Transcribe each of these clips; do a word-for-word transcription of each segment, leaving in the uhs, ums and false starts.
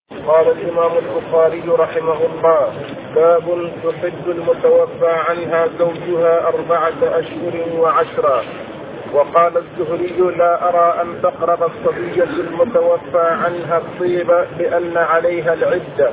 قال الإمام البخاري رحمه الله: باب تحد المتوفى عنها زوجها أربعة أشهر وعشرا. وقال الزهري: لا أرى أن تقرب الصبية المتوفى عنها الطيب لأن عليها العدة.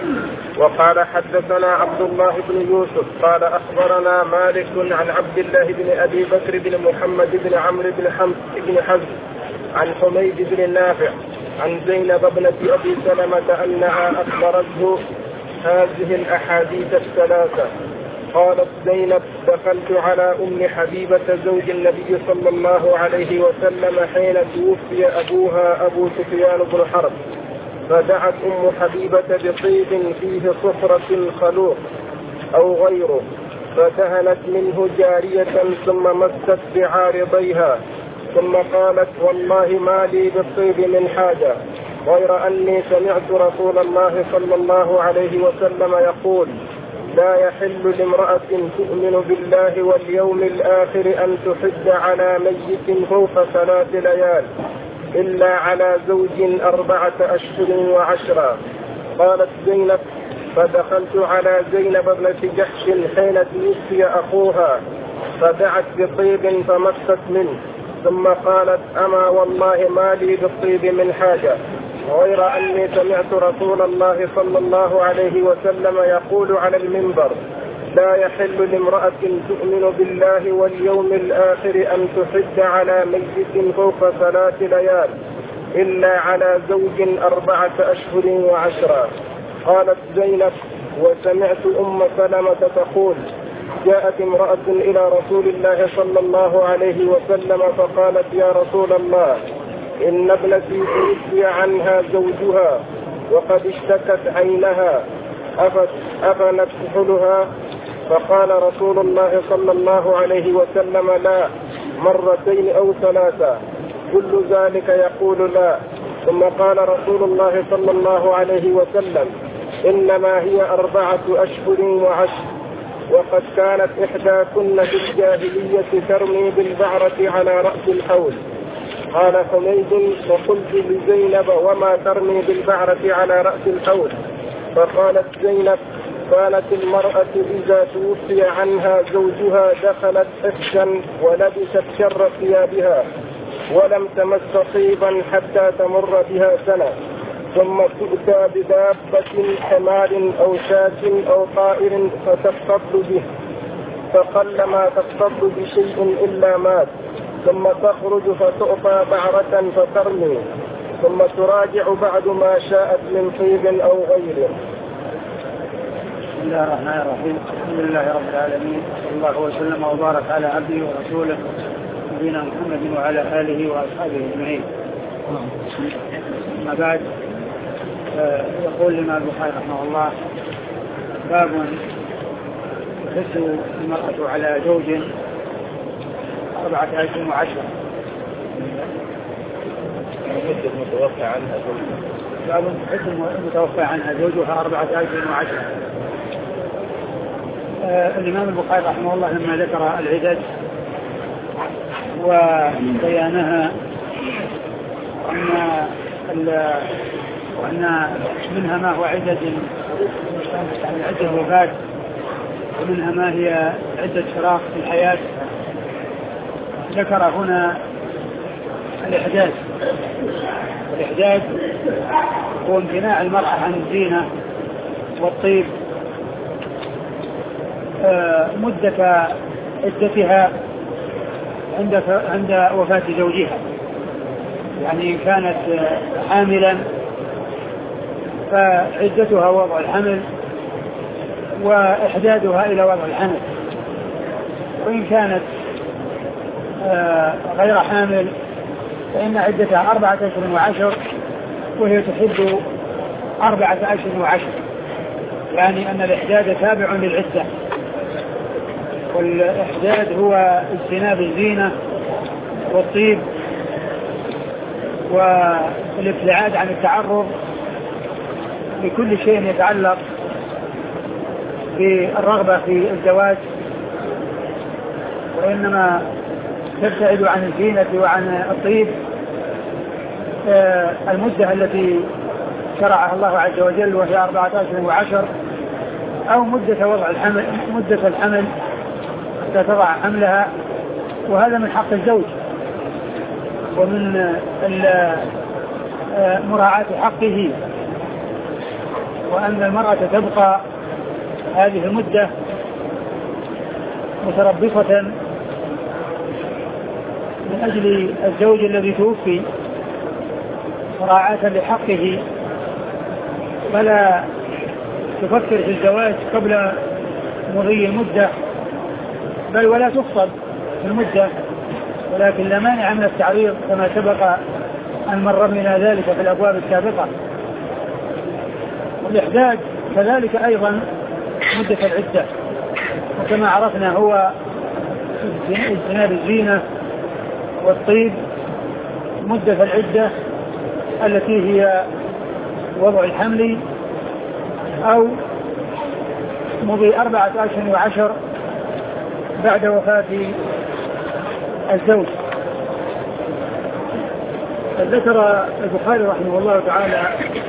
وقال: حدثنا عبد الله بن يوسف قال أخبرنا مالك عن عبد الله بن أبي بكر بن محمد بن عمرو بن حزم عن حميد بن نافع عن زينب ابنة أبي سلمة أنها أخبرته هذه الأحاديث الثلاثة. قالت زينب: دخلت على أم حبيبة زوج النبي صلى الله عليه وسلم حين توفي أبوها أبو سفيان بن حرب، فدعت أم حبيبة بطيب فيه صفرة خلوق أو غيره، فدهنت منه جارية ثم مست بعارضيها، ثم قالت: والله ما لي بالطيب من حاجة، غير أني سمعت رسول الله صلى الله عليه وسلم يقول: لا يحل لامرأة تؤمن بالله واليوم الآخر أن تحد على ميت فوق ثلاث ليال إلا على زوج أربعة أشهر وعشرا. قالت زينب: فدخلت على زينب ابنة جحش حين توفي أخوها، فدعت بطيب فمست منه، ثم قالت: أما والله ما لي بالطيب من حاجة، غير أني سمعت رسول الله صلى الله عليه وسلم يقول على المنبر: لا يحل لامرأة تؤمن بالله واليوم الآخر أن تحد على ميت فوق ثلاث ليال إلا على زوج أربعة أشهر وعشرا. قالت زينب: وسمعت أم سلمة تقول: جاءت امرأة إلى رسول الله صلى الله عليه وسلم فقالت: يا رسول الله، إن ابنتي توفي عنها زوجها وقد اشتكت عينها، أفنكحلها؟ فقال رسول الله صلى الله عليه وسلم: لا، مرتين أو ثلاثة، كل ذلك يقول لا. ثم قال رسول الله صلى الله عليه وسلم: إنما هي أربعة أشهر وعشر، وقد كانت إحداكن في الجاهلية ترمي بالبعرة على رأس الحول. قال حميد: فقلت لزينب: وما ترمي بالبعرة على رأس الحول؟ فقالت زينب: كانت المرأة إذا توفي عنها زوجها دخلت حفشا ولبست شر ثيابها ولم تمس طيبا حتى تمر بها سنة، ثم تؤتى بدابة حمار أو شاة أو طائر فتصطد به، فقل ما تصطد بشيء إلا مات، ثم تخرج فتعطى بعرة فترمي، ثم تراجع بعد ما شاءت من طيب أو غيره. بسم الله الرحمن الرحيم. الحمد لله رب العالمين، صلى الله وسلم وبارك على عبده ورسوله نبينا محمد وعلى آله وأصحابه أجمعين. أما بعد، يقول الإمام البخاري رحمه الله: باب تحد المرأة على زوج أربعة أشهر وعشرة. المتوفى عنها زوجها باب تحد المتوفى عنها زوجها أربعة أشهر وعشرة. آه الإمام البخاري رحمه الله لما ذكر العدد وبيانها أن وأن منها ما هو عدة يعني عدة وفاة، ومنها ما هي عدة فراق في الحياة، ذكر هنا الإحداث. والإحداث هو امتناع المرأة عن الزينة والطيب مدة عدتها عند عند وفاة زوجها. يعني إن كانت حاملا فعدتها وضع الحمل وإحدادها إلى وضع الحمل، وإن كانت غير حامل فإن عدتها أربعة أشهر وعشر، وهي تحد أربعة أشهر وعشر، يعني أن الإحداد تابع للعدة. والإحداد هو اجتناب الزينة والطيب والابتعاد عن التعرض لكل شيء يتعلق بالرغبة في الزواج، وإنما تبتعد عن الزينة وعن الطيب المدة التي شرعها الله عز وجل وهي أربعة أشهر وعشر، أو مدة وضع الحمل مدة الحمل حتى تضع حملها، وهذا من حق الزوج ومن مراعاة حقه، وأن المرأة تبقى هذه المدة متربصة من أجل الزوج الذي توفي مراعاة لحقه، فلا تفكر في الزواج قبل مضي المدة، بل ولا تخطب في المدة، ولكن لا مانع من التعريض كما سبق أن مر بنا ذلك في الأبواب السابقة. والإحداد كذلك أيضا مدة العدة، وكما عرفنا هو اجتناب الزينة والطيب. مدة العدة التي هي وضع الحمل أو مضي أربعة أشهر وعشر بعد وفاة الزوج. ذكر البخاري رحمه الله تعالى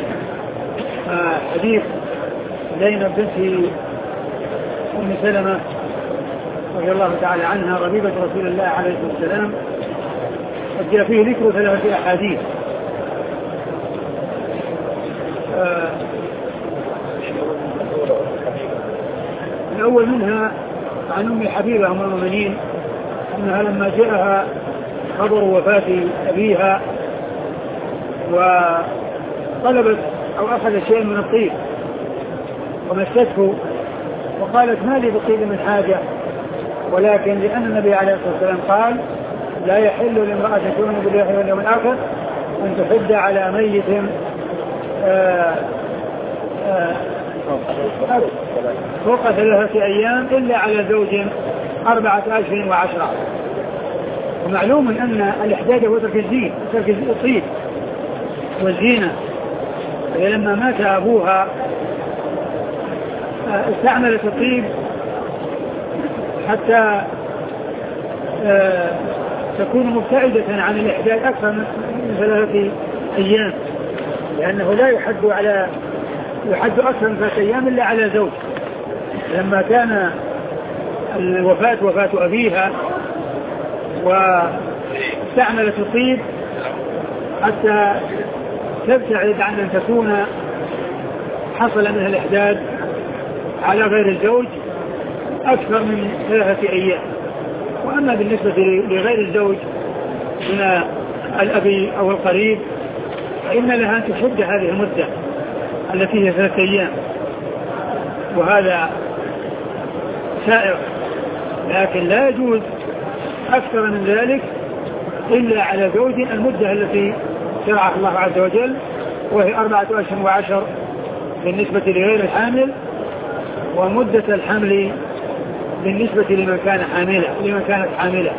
حديث زينب بنت أم سلمة رضي الله تعالى عنها ربيبة رسول الله عليه الصلاة والسلام، قد جاء فيه ذكر ثلاثة أحاديث. الأول منها عن أم حبيبة أم المؤمنين أنها لما جاءها خبر وفاة أبيها وطلبت أو أخذ شيء من الطيب ومسته وقالت ما لي بالطيب من حاجة، ولكن لأن النبي عليه الصلاة والسلام قال لا يحل لامرأة تؤمن بالله واليوم الآخر أن تحد على ميت آآ آآ فوق ثلاثة أيام إلا على زوج أربعة أشهر وعشرة. ومعلوم أن الإحداد هو ترك الزين ترك الطيب والزينة. لما مات أبوها استعملت الطيب حتى تكون مبتعدة عن الإحداد أكثر من ثلاثة أيام، لأنه لا يحد على يحد أكثر من ثلاثة أيام إلا على زوج. لما كان الوفاة وفاة أبيها واستعملت الطيب حتى تبتعد عن أن تكون حصل منها الإحداد على غير الزوج أكثر من ثلاثة أيام. وأما بالنسبة لغير الزوج من الأبي أو القريب فإن لها أن تحد هذه المدة التي هي ثلاثة أيام، وهذا سائر، لكن لا يجوز أكثر من ذلك إلا على زوج المدة التي شرعها الله عز وجل، وهي أربعة أشهر وعشر بالنسبة لغير الحامل، ومدة الحمل بالنسبة لمن كان حاملا لمن كانت حاملة.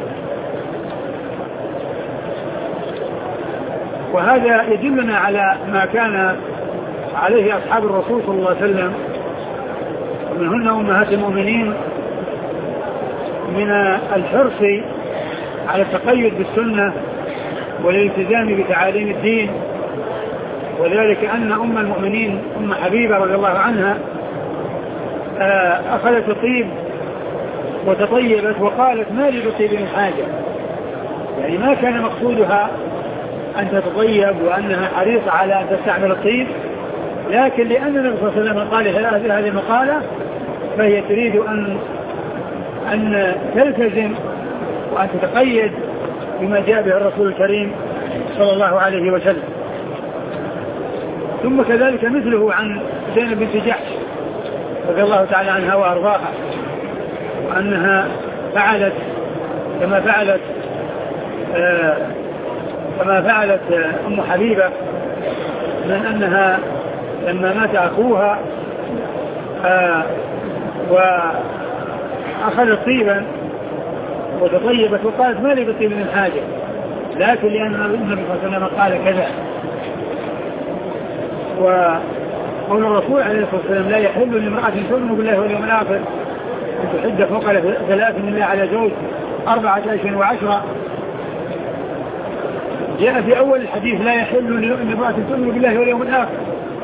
وهذا يدلنا على ما كان عليه أصحاب الرسول صلى الله عليه وسلم، ومنهن أمهات المؤمنين، من الحرص على التقيد بالسنة والالتزام بتعاليم الدين. وذلك أن أم المؤمنين أم حبيبة رضي الله عنها أخذت الطيب وتطيبت وقالت ما لي بالطيب من حاجة، يعني ما كان مقصودها أن تتطيب وأنها حريصة على أن تستعمل الطيب، لكن لأن النبي صلى الله عليه وسلم قال هذه المقالة فهي تريد أن أن تلتزم وأن تتقيد بما جاء به الرسول الكريم صلى الله عليه وسلم. ثم كذلك مثله عن زينب بنت جحش رضي الله تعالى عنها وأرضاها، وأنها فعلت كما فعلت آه كما فعلت آه أم حبيبة، من أنها لما مات أخوها آه وأخذت طيبا وتطيبت وقالت ما لي بالطيب من حاجة، لكن لأن النبي صلى الله عليه وسلم قال كذا. وقول الرسول عليه الصلاة والسلام لا يحل لامرأة تؤمن بالله واليوم الآخر أن تحد فوق ثلاث من الله على زوج أربعة أشهر وعشرة. جاء في أول الحديث لا يحل لامرأة تؤمن بالله واليوم الآخر،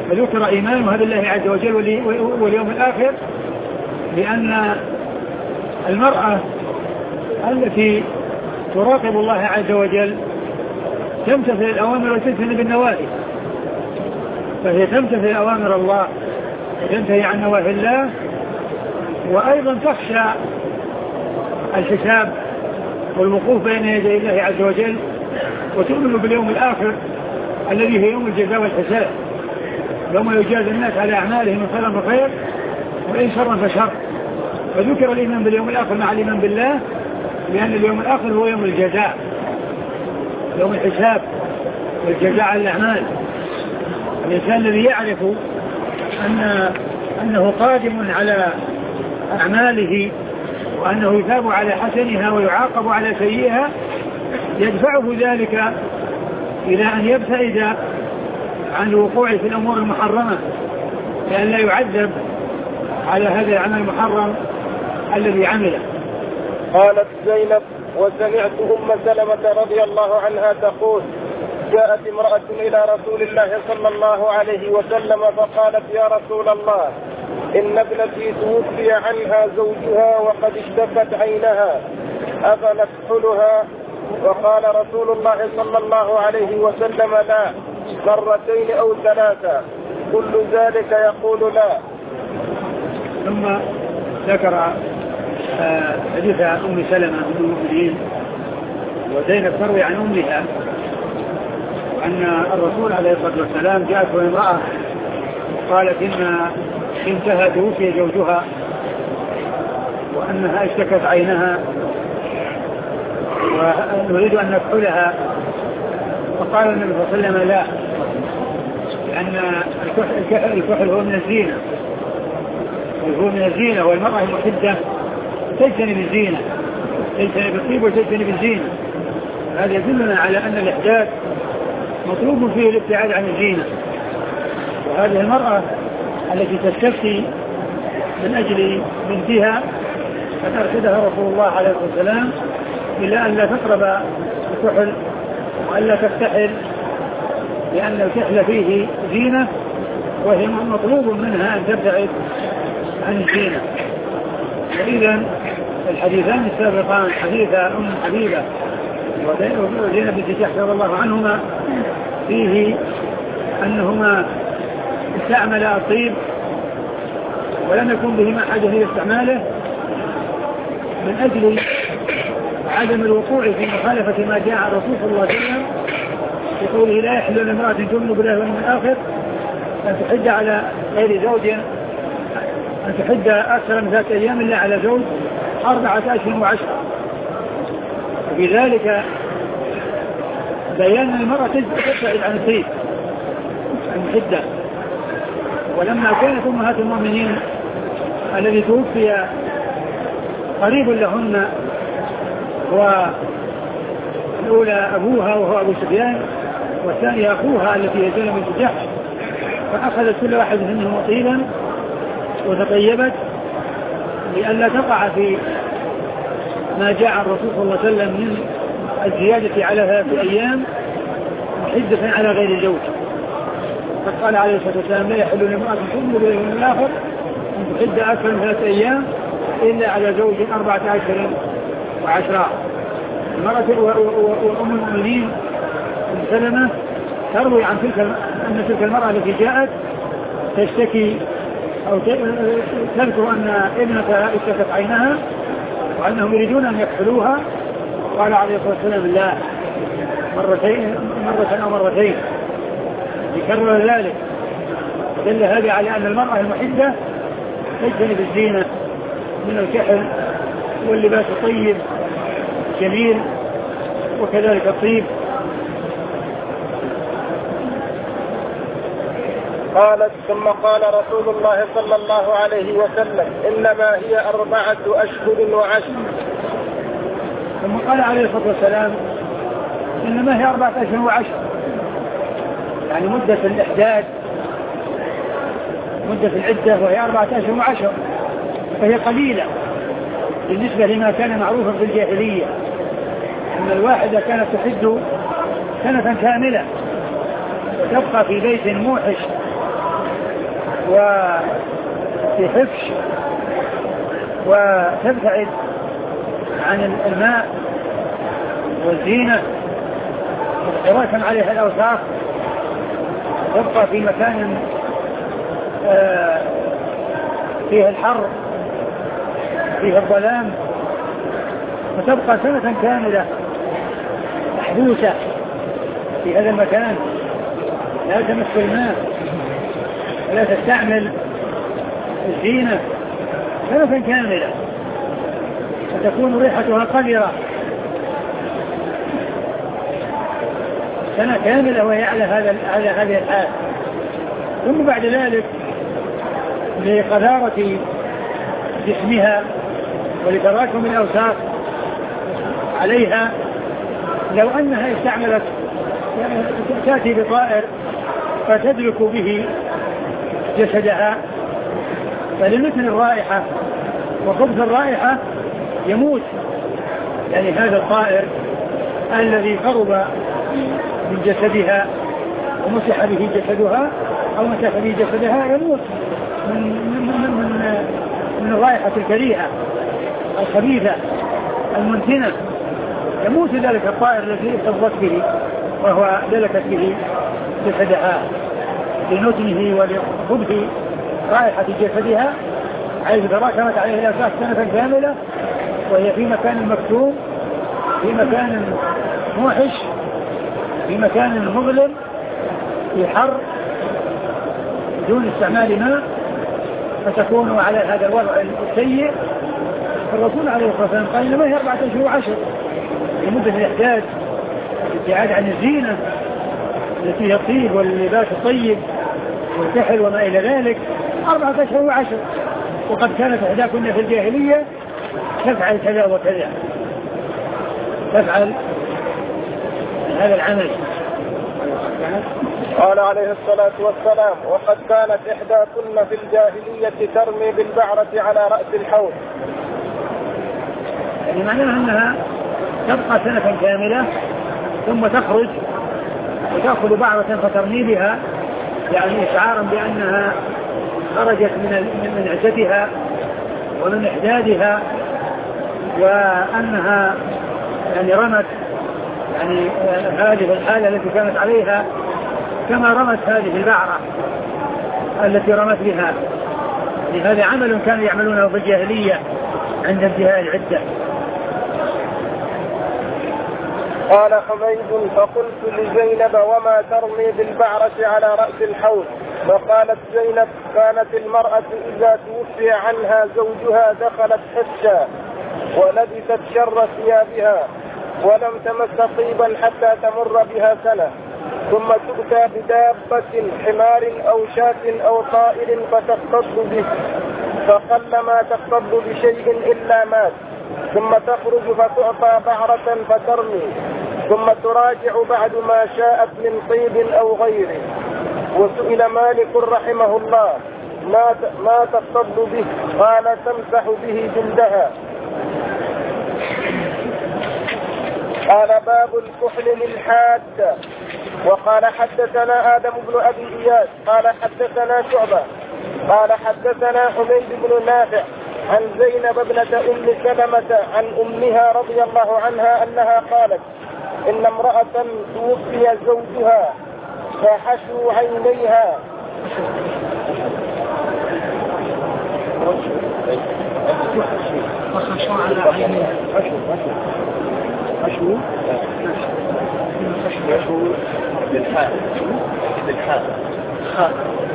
فذكر إيمانها بالله عز وجل واليوم الآخر، لأن المرأة التي تراقب الله عز وجل تمتثل الأوامر وتجتنب النواهي، فهي تمتثل أوامر الله وتنتهي عن نواهي الله، وأيضا تخشى الحساب والوقوف بين يدي الله عز وجل، وتؤمن باليوم الآخر الذي هي يوم الجزاء والحساب، يوم يجازي الناس على أعمالهم من خير فخير وإن شرا فشر. فذكر الإيمان باليوم الآخر مع الإيمان بالله، لأن اليوم الآخر هو يوم الجزاء، يوم الحساب والجزاء على الأعمال. الإنسان الذي يعرف أن أنه قادم على أعماله وأنه يثاب على حسنها ويعاقب على سيئها يدفعه ذلك إلى أن يبتعد عن الوقوع في الأمور المحرمة، لأن لا يعذب على هذا العمل المحرم الذي عمله. قالت زينب: وسمعت أم سلمة رضي الله عنها تقول: جاءت امرأة إلى رسول الله صلى الله عليه وسلم فقالت: يا رسول الله، إن ابنتي توفي عنها زوجها وقد اشتكت عينها، أفنكحلها؟ وقال رسول الله صلى الله عليه وسلم: لا، مرتين أو ثلاثة، كل ذلك يقول لا. ثم ذكر حديث أم سلمة أم المؤمنين وزينب تروي عن أمها أن الرسول عليه الصلاة والسلام جاءته امرأة قالت إن بنتها توفي زوجها وأنها اشتكت عينها ونريد أن نكحلها، فقال النبي صلى الله عليه وسلم: لا، لأن الكحل هو من الزينة، هو من الزينة، والمرأة المحدة تجتنب الزينة، تجتنب الطيب وتجتنب الزينة. هذا يدلنا على أن الإحداث مطلوب فيه الابتعاد عن الزينة. وهذه المرأة التي تستفتي من أجل بنتها قد أرشدها رسول الله عليه الصلاة والسلام إلى أن لا تقرب الكحل وأن لا تكتحل، لأن الكحل فيه زينة وهي مطلوب منها أن تبتعد عن الزينة. وإذا الحديثان السابقان حديث أم حبيبة وزينب بنت جحش رضي الله عنهما فيه أنهما استعملا الطيب ولم يكن بهما حاجة إلى استعماله من أجل عدم الوقوع في مخالفة ما جاء عن الرسول صلى الله عليه وسلم بقوله: لا يحل لامرأة تؤمن بالله واليوم الآخر أن تحد على غير زوج، أن تحد أكثر من ذات أيام إلا على زوج أربعة أشهر وعشرة. وبذلك بيان المرأة تبتعد عن الطيب المحدة. ولما كانت أمهات المؤمنين الذي توفي قريب لهن والأولى أبوها وهو أبو سفيان والثانية أخوها التي هي زينب بنت جحش، فأخذت كل واحد منهم طيبا وتطيبت لئلا تقع في ما جاء عن الرسول صلى الله عليه وسلم من الزيادة على ثلاثة أيام محدة على غير زوج. فقال عليه الصلاة والسلام: لا يحل لامرأة تؤمن بالله واليوم الآخر أن تحد أكثر من ثلاثة أيام إلا على زوج أربعة أشهر وعشرة. المرأة وأم المؤمنين أم سلمة تروي عن تلك أن تلك المرأة التي جاءت تشتكي أو تذكر أن ابنتها اشتكت عينها وأنهم يريدون أن يكحلوها، قال عليه الصلاة والسلام: لا، مرتين مرة أو مرتين، يكرر ذلك. دل هذا على أن المرأة المحدة تجتنب الزينة من الكحل واللباس الطيب جميل وكذلك الطيب. قالت: ثم قال رسول الله صلى الله عليه وسلم: إنما هي أربعة أشهر وعشر. ثم قال عليه الصلاة والسلام: إنما هي أربعة أشهر وعشر، يعني مدة الإحداث مدة العدة وهي أربعة أشهر وعشر، فهي قليلة بالنسبة لما كان معروفا في الجاهلية أن الواحدة كانت تحد سنة كاملة وتبقى في بيت موحش وفي حفش وتبتعد عن الماء والزينة واحتراسا عليها الأوساخ، تبقى في مكان فيه الحر فيه الظلام، وتبقى سنة كاملة محبوسة في هذا المكان، لا تمس الماء ولا تستعمل الزينة سنة كاملة، فتكون ريحتها قذرة سنة كاملة وهي على هذا على هذه الحال. ثم بعد ذلك لقذارة جسمها ولتراكم الأوساخ عليها، لو أنها استعملت تأتي بطائر فتدلك به جسدها، فلمثل الرائحة وخبث الرائحة يموت يعني هذا الطائر الذي قرب من جسدها ومسح به جسدها أو مسح به جسدها يموت من, من, من, من, من الرائحة الكريهة الخبيثة المنتنة، يموت ذلك الطائر الذي اتصلت به وهو دلكت به جسدها لنتنه ولخبث رائحة جسدها، حيث تراكمت عليه الأوساخ سنة كاملة وهي في مكان مكتوم، في مكان موحش، في مكان مظلم، في حر دون استعمال ماء، فتكون على هذا الوضع السيء. الرسول عليه الصلاة والسلام قال إنما هي أربعة أشهر وعشر لمدة الإحداث، الابتعاد عن الزينة التي هي الطيب واللباس الطيب والكحل وما إلى ذلك، أربعة أشهر وعشر. وقد كانت إحداكن في الجاهلية تفعل كذا وكذا، تفعل هذا العمل. قال عليه الصلاة والسلام: وقد كانت إحداكن في الجاهلية ترمي بالبعرة على رأس الحوض. يعني معناها أنها تبقى سنة كاملة ثم تخرج وتأخذ بعرة فترمي بها، يعني إشعارا بأنها خرجت من من عزتها ومن إحدادها، وأنها يعني رمت يعني هذه الحالة التي كانت عليها كما رمت هذه البعرة التي رمت بها. لهذا عمل كانوا يعملونه في الجاهلية عند انتهاء العدة. قال حميد: فقلت لزينب: وما ترمي بالبعرة على رأس الحوض؟ فقالت زينب: كانت المرأة إذا توفي عنها زوجها دخلت حجة ولبست شر ثيابها ولم تمس طيبا حتى تمر بها سنة، ثم تؤتى بدابة حمار أو شاة أو طائر فتقتض به، فقل ما تقتض بشيء إلا مات، ثم تخرج فتعطى بعرة فترمي، ثم تراجع بعد ما شاءت من طيب أو غيره. وسئل مالك رحمه الله: ما ما تقتض به؟ قال: تمسح به جلدها. قال: باب الكحل للحاد. وقال: حدثنا آدم بن أبي إياس قال حدثنا شعبة قال حدثنا حميد بن نافع عن زينب ابنة أم سلمة عن أمها رضي الله عنها أنها قالت: إن امرأة توفي زوجها فحشوا عينيها وخشوا على عينيها حشو حشو بالحاء بالحاء خاء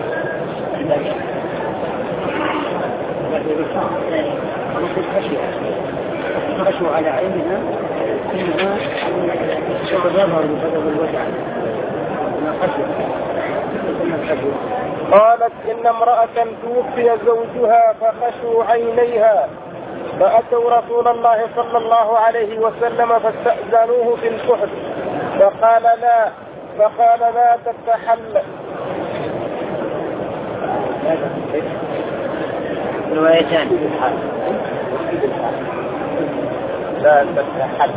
خشوا على عينها إنها يظهر بسبب الوجع. قالت: إن امرأة توفي زوجها فخشوا عينيها فأتوا رسول الله صلى الله عليه وسلم فاستأذنوه في الكحل فقال لا فقال لا تتحل. روايتان لا تتحل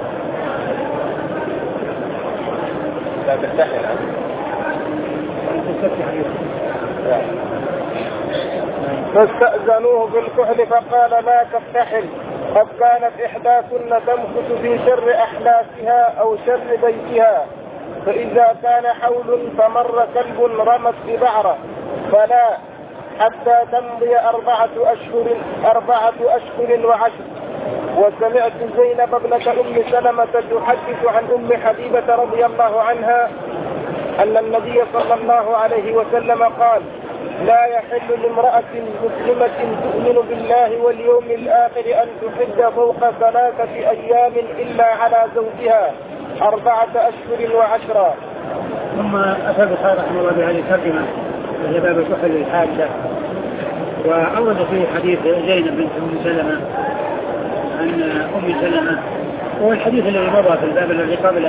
لا تتحل فاستأذنوه بالكحل فقال لا تكتحل، قد كانت إحداثن تمكث في شر أحلاسها أو شر بيتها، فإذا كان حول فمر كلب رمت ببعرة فلا، حتى تمضي أربعة أشهر أربعة أشهر وعشر. وسمعت زينب ابنة أم سلمة تحدث عن أم حبيبة رضي الله عنها أن النبي صلى الله عليه وسلم قال لا يحل لامرأة مسلمة تؤمن بالله واليوم الآخر أن تحد فوق ثلاثة أيام إلا على زوجها أربعة أشهر وعشرة. ثم أتى البخاري رحمه الله بهذه الترجمة وهي باب الكحل للحاجة، وأورد فيه حديث زينب بنت أم سلمة عن أم سلمة، وهو الحديث الذي مضى في الباب الذي قبله،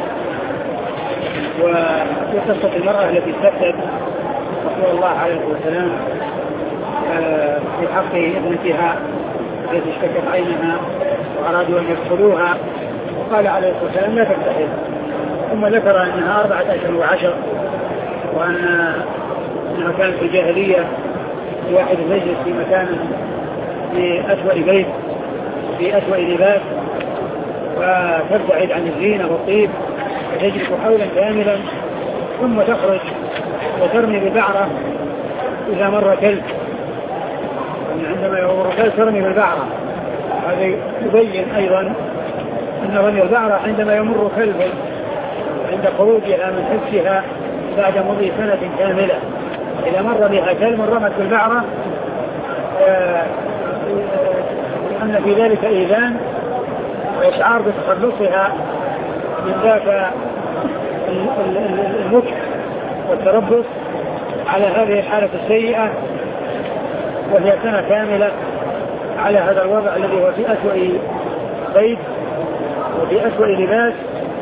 وقصة المرأة التي استفتت رسول الله عليه السلام في حق ابنتها التي اشتكت عينها وأرادوا أن يدخلوها، وقال عليه الصلاة والسلام لا تكتحل، ثم ذكر أنها أربعة أشهر وعشر، وأنها كانت في الجاهلية واحد يجلس في مكان في أسوأ بيت في أسوأ لباس وتبتعد عن الزينة والطيب وتجلس حولا كاملا، ثم تخرج وترمي ببعرة إذا مر كلب، عندما يمر كلب ترمي بالبعرة. هذا يبين أيضا أن رمي البعرة عندما يمر كلب عند خروجها من حبسها بعد مضي سنة كاملة، إذا مر بها كلب رمت بالبعرة أن في ذلك إيذان وإشعار بتخلصها من ذاك المكر والتربص على هذه الحالة السيئة، وهي سنة كاملة على هذا الوضع الذي هو في أسوأ بيت وفي أسوأ لباس.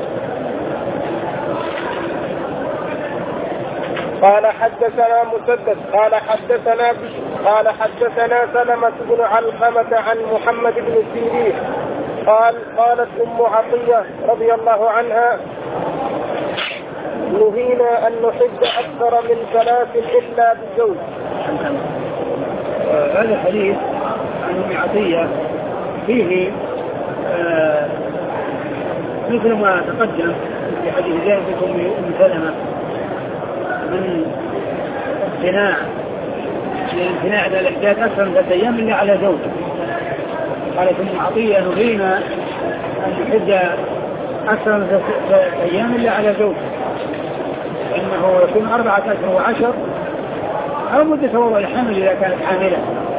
قال حدثنا مسدد قال حدثنا قال حدثنا سلمة بن علقمة عن محمد بن سيرين قال قالت أم عطية رضي الله عنها نهينا أن نحد أكثر من ثلاث إلا بالزوج. هذا الحديث عن أم عطية فيه آه مثل ما تقدم في حديث زينب بنت أم سلمة من امتناع الامتناع على الإحداث أكثر من ثلاثة أيام إلا على زوج. قالت أم عطية نهينا أن نحد أكثر من ثلاثة أيام إلا على زوج، إنه يكون أربعة أشهر وعشر أو مدة وضع الحمل إذا كانت حاملة.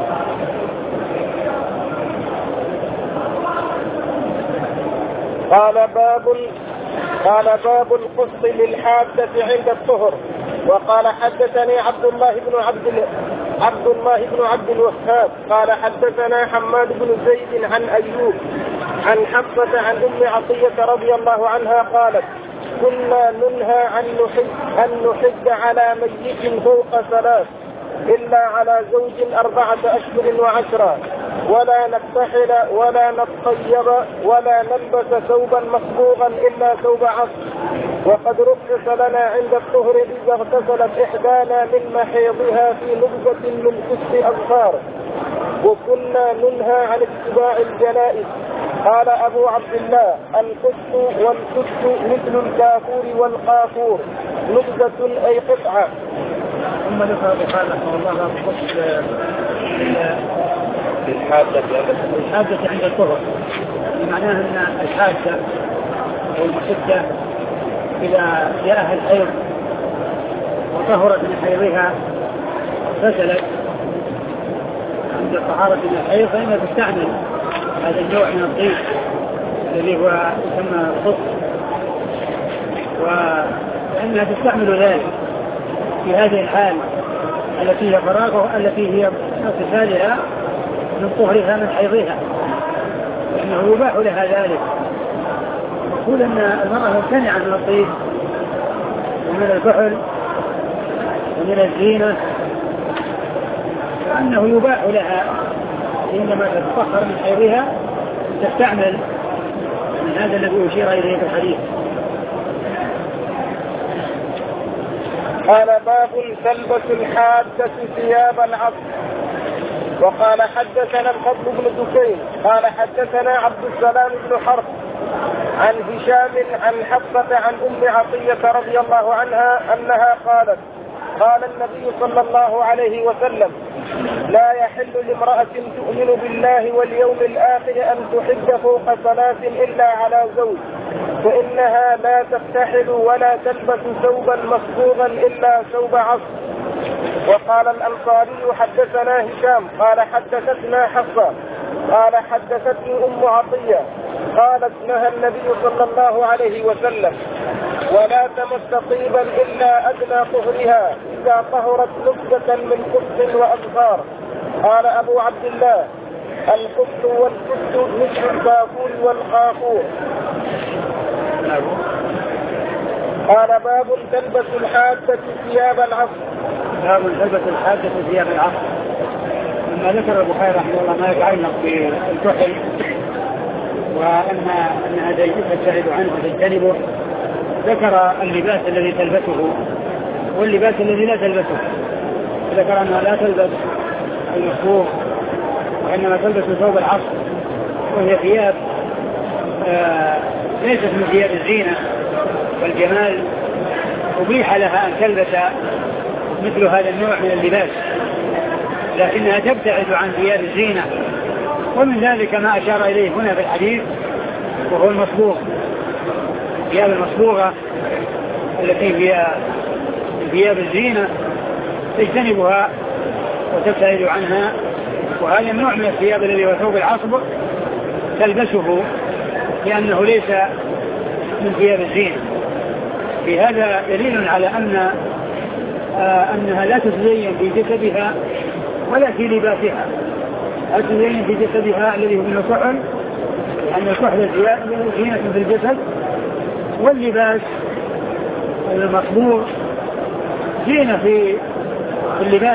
قال باب قال باب القسط للحادة عند الطهر. وقال حدثني عبد الله بن عبد عبد الله بن عبد الوهاب قال حدثنا حماد بن زيد عن أيوب عن حفصة عن أم عطية رضي الله عنها قالت كنا ننهى أن نحد, أن نحد على ميت فوق ثلاث إلا على زوج أربعة أشهر وعشرة، ولا نكتحل ولا نتطيب ولا نلبس ثوبا مصبوغا إلا ثوب عصر. وقد رخص لنا عند الطهر إذا اغتسلت إحدانا من محيضها في نبذة من كسر أظفار، وكنا ننهى عن اتباع الجنائز. قال أبو عبد الله القسط والكسط مثل الكافور والقافور نبذة أي قطعة. ثم ذكر البخاري رحمه الله القسط الحادة عند الطهر، بمعناه أن الحادة أو المحدة إذا جاءها الحيض وطهرت من حيضها غسلت عند الطهارة من الحيض فإنها تستعمل هذا النوع من الطيب الذي هو يسمى القسط، وأنها تستعمل ذلك في هذه الحال التي هي فراغه التي هي اغتسالها من طهرها من حيضها، لأنه يباح لها ذلك. يقول أن المرأة ممتنعة من الطيب ومن الكحل ومن الزينة، وأنه يباح لها عندما تتطهر من حيضها تستعمل من هذا الذي أشير إليه في الحديث. قال باب تلبس الحادة ثياب العصر. وقال حدثنا الفضل بن دكين قال حدثنا عبد السلام بن حرب عن هشام عن حفصة عن أم عطية رضي الله عنها أنها قالت قال النبي صلى الله عليه وسلم لا يحل لامرأة تؤمن بالله واليوم الآخر أن تحب فوق ثلاث إلا على زوج، فإنها لا تفتحل ولا تلبس ثوبا مصبوغا إلا ثوب عصر. وقال الأنصاري حدثنا هشام قال حدثتنا حفصة قال حدثتني أم عطية قالت نهى النبي صلى الله عليه وسلم ولا تمس طيبا إلا أدنى طهرها إذا طهرت نبذة من قدس وأظفار. قال أبو عبد الله القدس والقدس مثل الكافور والقافور. قال باب تلبس الحادة ثياب العصر. باب تلبس الحادة ثياب العصر. لما ذكر البخاري رحمه الله ما يتعلق بالكحل وأنها أنها تبتعد عنه وتجتنبه، ذكر اللباس الذي تلبسه واللباس الذي لا تلبسه. ذكر أنها لا تلبس المصبوغ وإنما تلبس ثوب العصر، وهي ثياب آه ليست من ثياب الزينة والجمال، أبيح لها أن تلبس مثل هذا النوع من اللباس، لكنها تبتعد عن ثياب الزينة. ومن ذلك ما أشار إليه هنا في الحديث وهو المصبوغ، الثياب المصبوغة التي هي ثياب الزينة تجتنبها وتبتعد عنها، وهذا النوع من الثياب الذي هو ثوب العصب تلبسه لأنه ليس من ثياب الزينة. في هذا دليل على أن آه أنها لا تتزين في جسدها ولا في لباسها، لا تتزين في جسدها الذي هو من الكحل، لأن الكحل زينة في الجسد، واللباس المصبوغ زينة في اللباس،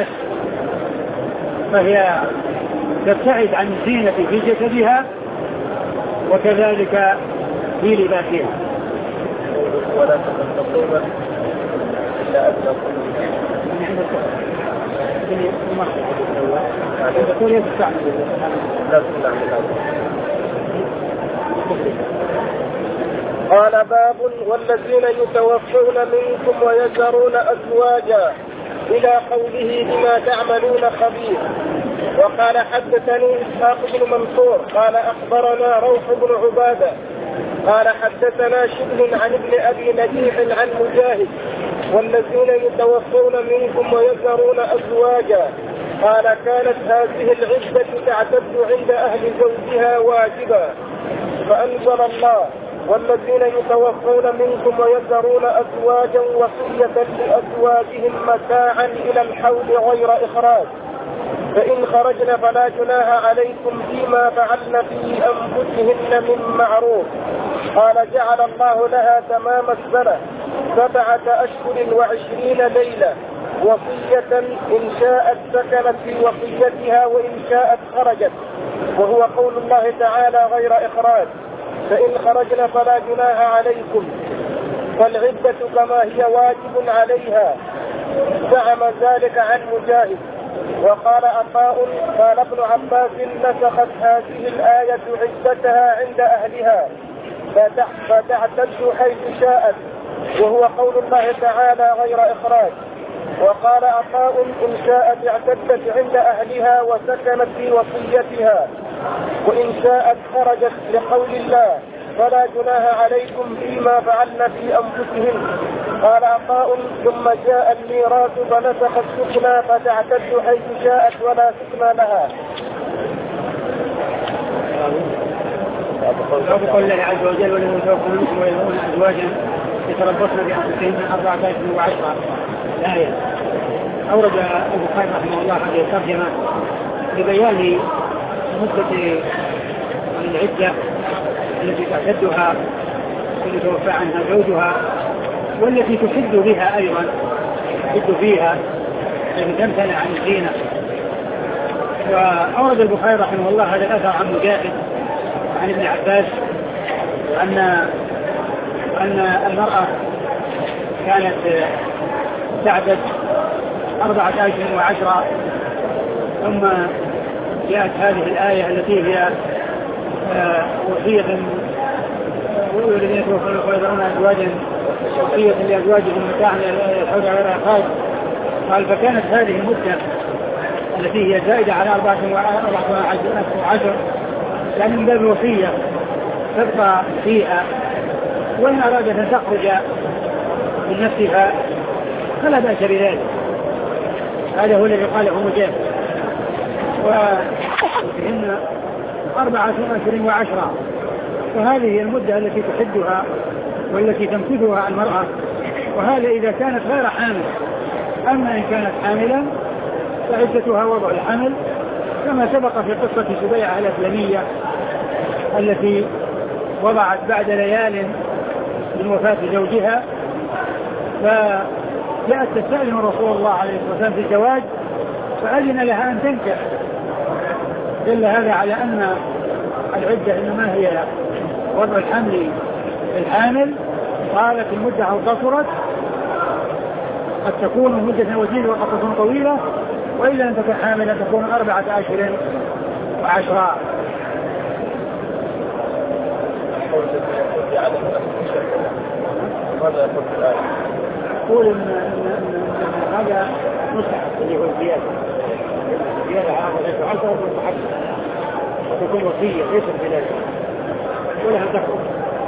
فهي تبتعد عن الزينة في جسدها وكذلك في لباسها. ولا تستطيع إلا أدنى قال باب والذين يتوفون منكم ويذرون أزواجا إلى قوله بما تعملون خبير. وقال حدثني إسحاق بن منصور قال أخبرنا روح بن عبادة قال حدثنا شبل عن ابن أبي نجيح عن مجاهد والذين يتوفون منكم ويذرون أزواجا قال كانت هذه العدة تعتد عند أهل زوجها واجبا، فأنزل الله والذين يتوفون منكم ويذرون أزواجا وصية لأزواجهم متاعا إلى الحول غير إخراج، فإن خرجن فلا جناح عليكم فيما فعلن في أنفسهن من معروف. قال جعل الله لها تمام السنة سبعة أشهر وعشرين ليلة وصية إن شاءت سكنت في وصيتها وإن شاءت خرجت، وهو قول الله تعالى غير إخراج، فإن خرجن فلا جناح عليكم، فالعدة كما هي واجب عليها. زعم ذلك عن مجاهد. وقال عطاء قال ابن عباس نسخت هذه الآية عدتها عند أهلها فتعتد حيث شاءت، وهو قول الله تعالى غير إخراج. وقال عطاء إن شاءت اعتدت عند أهلها وسكنت في وصيتها، وإن شاءت خرجت لقول الله فلا جناح عليكم فيما فعلن في أنفسهن. قال عطاء ثم جاء الميراث فنسخ السكنى فتعتد حيث شاءت ولا سكنى لها. قول الله عز وجل والذين يتوفون منكم ويذرون أزواجا يتربصن بأنفسهن أربعة أشهر وعشرة الآية. أورد البخاري رحمه الله هذه الترجمة لبيان مدة العدة التي تعتدها التي توفى عنها زوجها والتي تشد بها أيضا تشد فيها التي تمتنع عن الزينة. وأورد البخاري رحمه الله هذا الأثر عن مجاهد عن ابن عباس أن أن المرأة كانت تعبد أربعة أشهر وعشرة. ثم جاءت هذه الآية التي هي وصية والذين يتوفون ويذرون أزواجا وصية لأزواجهم متاعا إلى الحول غير إخراج. قال فكانت هذه المدة التي هي زائدة على أربعة وعشر يعني من باب الوصية تبقى فيها، وإن أرادت أن تخرج من نفسها فلا بأس بذلك. هذا هو الذي قاله مجاهد. وإن أربعة أشهر وعشرة، وهذه هي المدة التي تحدها والتي تمكثها المرأة، وهذا إذا كانت غير حامل. أما إن كانت حاملا فعدتها وضع الحمل كما سبق في قصة سبيعة الأسلمية التي وضعت بعد ليال من وفاة زوجها، فجاءت تستأذن رسول الله عليه الصلاة والسلام في الزواج فأذن لها أن تنكح. دل هذا على أن العدة إنما هي وضع الحمل الحامل. قالت المدة أو قصرت قد تكون مدة وجيزة وقد تكون طويلة، وإلا أن تكون حاملا تكون أربعة أشهر وعشرة. يقول إن هذا مستحب اللي هو الزيادة زيادة على أربعة عشر مستحب وتكون وصية ليس بذلك ولها تخرج.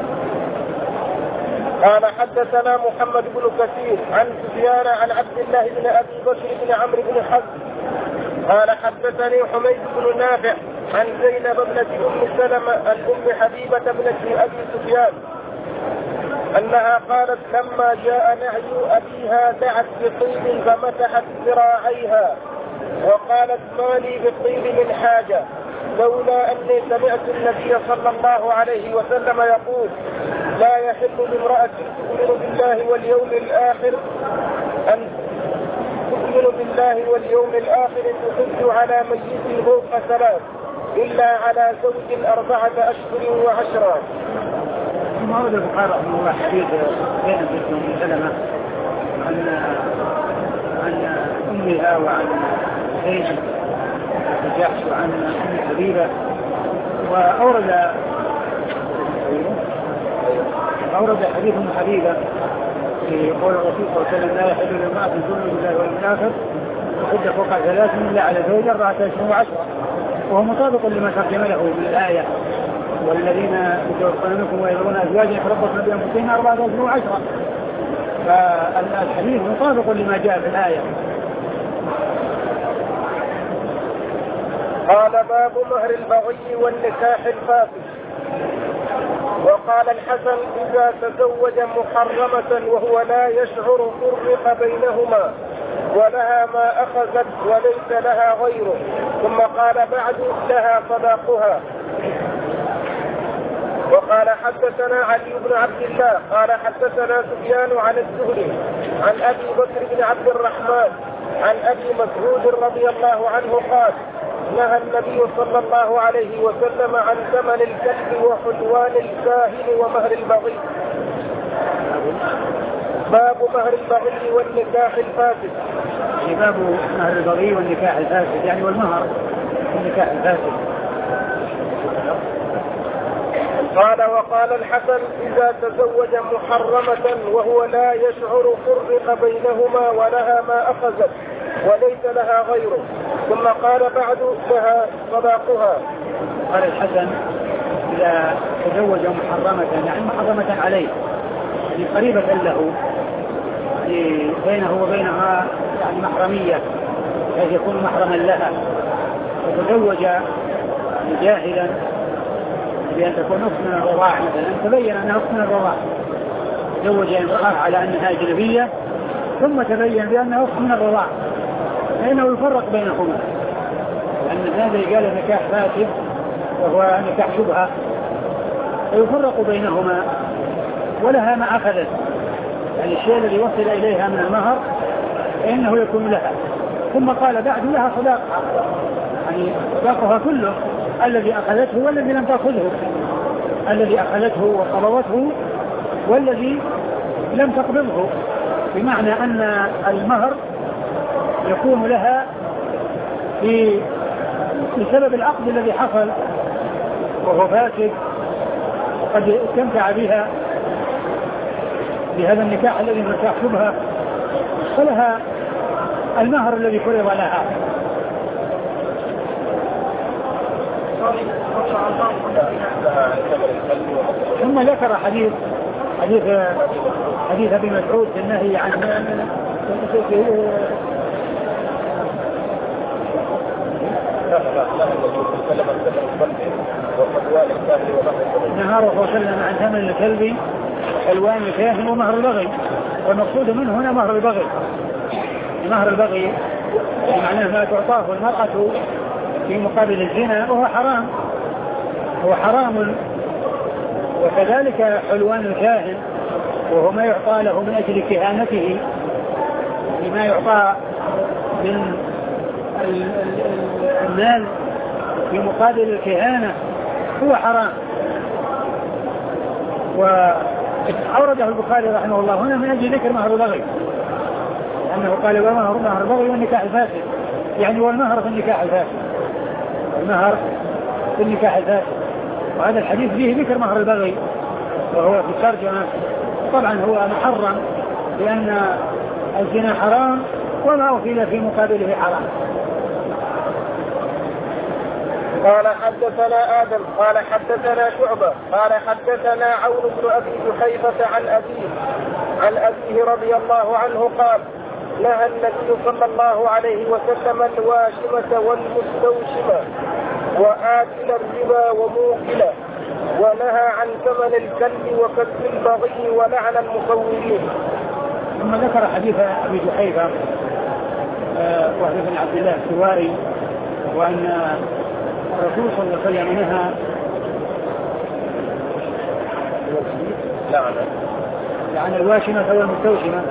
قال حدثنا محمد بن كثير عن سفيان عن عبد الله بن أبي بكر بن عمرو بن حزم قال حدثني حميد بن نافع عن زينب ابنة أم سلمة الأم حبيبة ابنة أبي سفيان أنها قالت لما جاء نهي أبيها دعت بطيب فمسحت ذراعيها وقالت ما لي بالطيب من حاجة لولا أني سمعت النبي صلى الله عليه وسلم يقول لا يحل لامرأة تؤمن بالله واليوم الآخر أن تؤمن بالله واليوم الآخر تحج على ميت فوق ثلاث إلا على زوج أربعة أشهر وعشرة. ثم ورد البخاري رحمه الله حديث زينب بنت أم سلمة عن عن أمها وعن زينب جحش وعن أم حبيبة، وأورد أورد حديث أم حبيبة في قول الرسول صلى الله عليه وسلم لا يحل لامرأة تؤمن بالله واليوم الآخر تحج فوق ثلاث إلا على زوج أربعة أشهر وعشرة، وهو مطابق لما ترجم له من الآية والذين يتوفون منكم ويذرون أزواجا يتربصن بأنفسهن أربعة أشهر وعشرة. فالحديث مطابق لما جاء في الآية. قال باب مهر البغي والنكاح الفاسد. وقال الحسن إذا تزوج محرمة وهو لا يشعر فرق بينهما ولها ما أخذت وليس لها غيره ثم قال بعد لها صداقها. وقال حدثنا علي بن عبد الله قال حدثنا سفيان عن الزهري عن أبي بكر بن عبد الرحمن عن أبي مسعود رضي الله عنه قال نهى النبي صلى الله عليه وسلم عن ثمن الكلب وحلوان الكاهن ومهر البغي. باب مهر البغي والنكاح الفاسد. باب مهر البغي والنكاح الفاسد يعني والمهر والنكاح الفاسد. قال وقال الحسن إذا تزوج محرمة وهو لا يشعر فرق بينهما ولها ما أخذت وليس لها غيره ثم قال بعد لها صداقها. قال الحسن إذا تزوج محرمة يعني محرمة عليه يعني قريبة له بينه وبينها يعني محرمية بحيث يكون محرما لها، وتزوج جاهلا بأن تكون أخت من الرضاع مثلا تبين أنها أخت من الرضاع، تزوج امرأة على أنها أجنبية ثم تبين بأنها أخت من الرضاع فإنه يفرق بينهما، لأن هذا قال نكاح فاسد وهو نكاح شبهة فيفرق بينهما ولها ما أخذت يعني الشيء الذي وصل إليها من المهر فإنه يكون لها. ثم قال بعد لها صداقها يعني صداقها كله الذي أخذته والذي لم تأخذه، الذي أخذته وقبضته والذي لم تقبضه بمعنى أن المهر يكون لها في بسبب العقد الذي حصل وهو فاسد وقد استمتع بها بهذا النكاح الذي نكاح شبهة، فلها المهر الذي فرض لها. ثم ذكر حديث حديث حديث ابي مسعود في النهي عن نهى الرسول صلى الله عليه وسلم عن ثمن الكلب حلوان الكاهن ومهر البغي، والمقصود منه هنا مهر البغي. مهر البغي معناه ما تعطاه المرأة في مقابل الزنا وهو حرام، هو حرام. وكذلك حلوان الكاهن وهو ما يعطى له من أجل كهانته، لما يعطى من المال في مقابل الكهانة هو حرام. وأورده البخاري رحمه الله هنا من أجل ذكر مهر البغي، لأنه قال ومهر مهر البغي والنكاح الفاسد، يعني والمهر في النكاح الفاسد، المهر في النكاح الفاسد. وهذا الحديث فيه ذكر مهر البغي وهو في الترجمة. طبعا هو محرم لأن الزنا حرام وما أفيد في مقابله حرام. قال حدثنا آدم قال حدثنا شعبة قال حدثنا عون بن أبي جحيفة عن أبيه عن أبيه رضي الله عنه قال نهى النبي صلى الله عليه وسلم الواشمة والمستوشمة وآكل الربا وموكله، ونهى عن ثمن الكلب وكسب البغي ولعن المصورين. ثم ذكر حديث أبي جحيفة أه وحديث بن عبد الله السواري، وأن الرسول صلى الله عليه وسلم نهى لعن لعن الواشمة والمستوشمة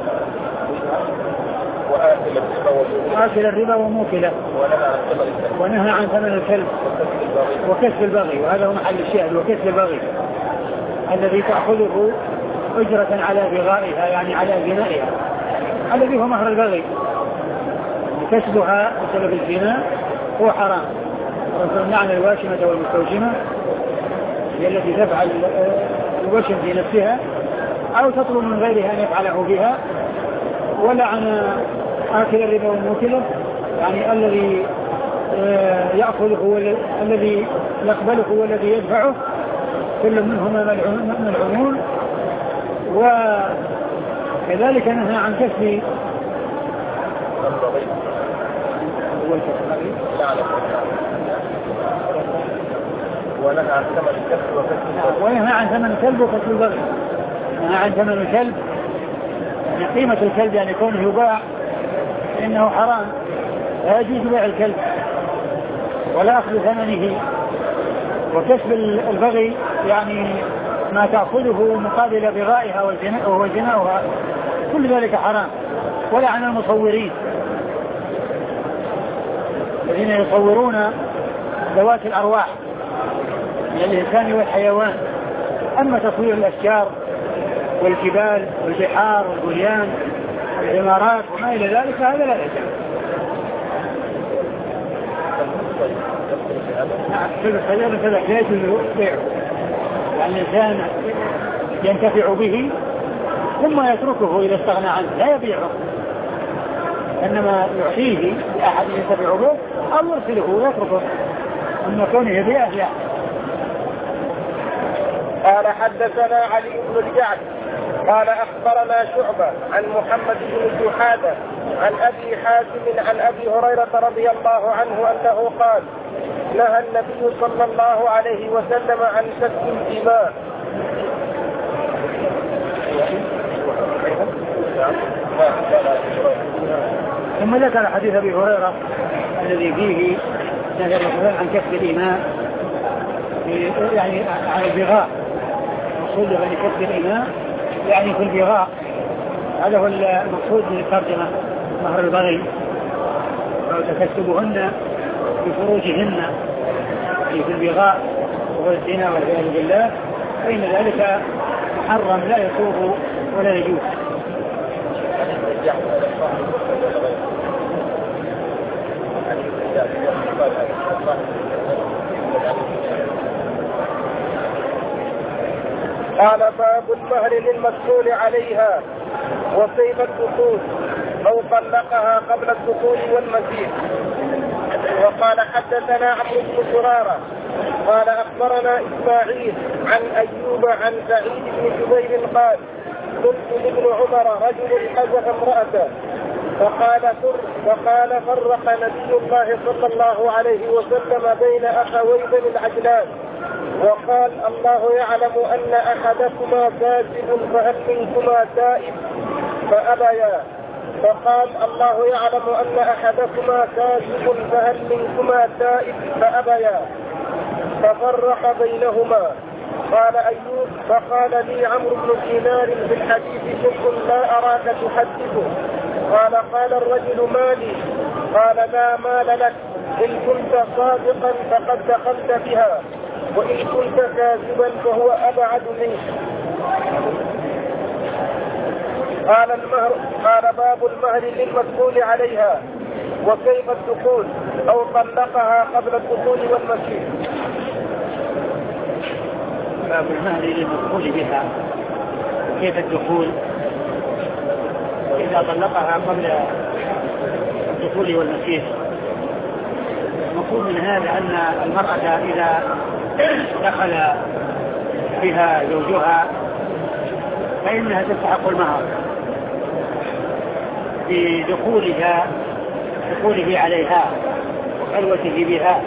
وآكل الربا وموكله، ونهى عن ثمن الكلب وكسب البغي. وهذا هو محل الشاهد، وكسب البغي الذي تأخذه أجرة على بغائها، يعني على زنائها، الذي هو مهر البغي. كسبها بسبب الزنا هو حرام. الرسول لعن الواشمة والمستوشمة هي التي تفعل الوشم في نفسها أو تطلب من غيرها أن يفعله بها، ولعن آكل الربا والموكله، يعني الذي يأخذه الذي يقبله والذي يدفعه، كل منهما ملعونون. وكذلك نهى عن كسب ونهى عن ثمن الكلب وكسب ونهى عن ثمن الكلب وكسب البغي. نهى عن ثمن الكلب، يعني قيمة الكلب، يعني كونه يباع فإنه حرام، لا يجوز بيع الكلب ولا أخذ ثمنه. وكسب البغي يعني ما تأخذه مقابل بغائها وهو زناؤها، كل ذلك حرام. ولعن المصورين الذين يصورون ذوات الأرواح من الإنسان والحيوان. أما تصوير الأشجار والجبال والبحار والبنيان والعمارات وما إلى ذلك هذا لا يجوز. نعم، هذا لا يجوز بيعه، يعني الإنسان ينتفع به ثم يتركه إذا استغنى عنه، لا يبيعه، إنما يعطيه لأحد ينتفع به أو يرسله ويتركه، أما كونه يبيعه لا. قال حدثنا علي بن الجعد قال أخبرنا شعبة عن محمد بن جحادة عن أبي حازم عن أبي هريرة رضي الله عنه أنه قال نهى النبي صلى الله عليه وسلم عن سفك الدماء. ثم ذكر حديث أبي هريرة الذي فيه نهى الرسول عن كسب الإماء، يعني عن البغاء، المقصود بأن كسب الإماء يعني في البغاء، هذا هو المقصود من الترجمة، مهر البغي أو تكسبهن بفروجهن في البغاء وهو الزنا والعياذ بالله، فإن ذلك محرم لا يصوغ ولا يجوز. يحصل الإصلاح المسلم ولا غيره؟ يعني قال باب المهر للمسؤول عليها وكيف الدخول أو طلقها قبل الدخول والمسيح. وقال حدثنا عمرو بن زرارة قال أخبرنا إسماعيل عن أيوب عن سعيد بن جبير قال قلت لابن عمر رجل قذف امرأته فقال فر فقال فرق نبي الله صلى الله عليه وسلم بين أخوي بني العجلان وقال الله يعلم أن أحدكما كاذب فهل منكما تائب فأبيا. فقال الله يعلم أن أحدكما كاذب فهل منكما تائب فأبيا ففرق بينهما. قال أيوب فقال لي عمرو بن دينار في الحديث شيء لا أراك تحدثه. قال قال الرجل مالي؟ قال لا مال لك، إن كنت صادقا فقد دخلت بها وإن كنت كاذبا فهو أبعد منك. قال المهر قال باب المهر للمسؤول عليها وكيف الدخول أو طلقها قبل الدخول والمسيح. باب المهر للمسؤول بها وكيف الدخول وإذا طلقها قبل الدخول والمسيح. المفهوم من هذا أن المرأة إذا دخل بها زوجها فإنها تستحق المهر بدخولها دخوله عليها وخلوته بها،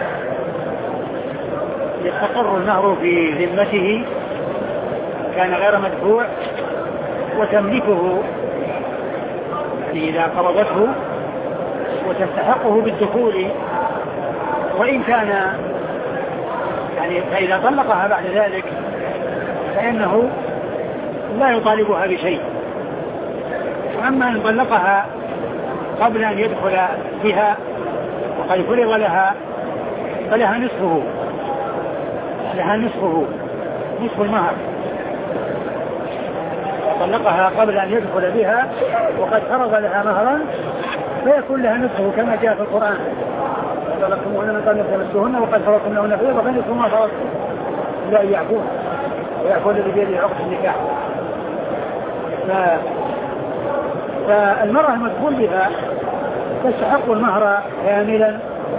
يستقر المهر في ذمته كان غير مدفوع وتملكه يعني إذا قرضته وتستحقه بالدخول، وإن كان يعني فإذا طلقها بعد ذلك فإنه لا يطالبها بشيء. أما إن طلقها قبل أن يدخل بها وقد فرض لها فلها نصفه لها نصفه نصف المهر. طلقها قبل أن يدخل بها وقد فرض لها مهرا فيكون لها نصفه كما جاء في القرآن طلقتموهن من قبل أن تمسوهن وقد فرضتم لهن فريضة فنصف ما فرضتم لا يعفون ويعفون الذي بيده عقد النكاح. فالمرأة المدخول بها تستحق المهر كاملا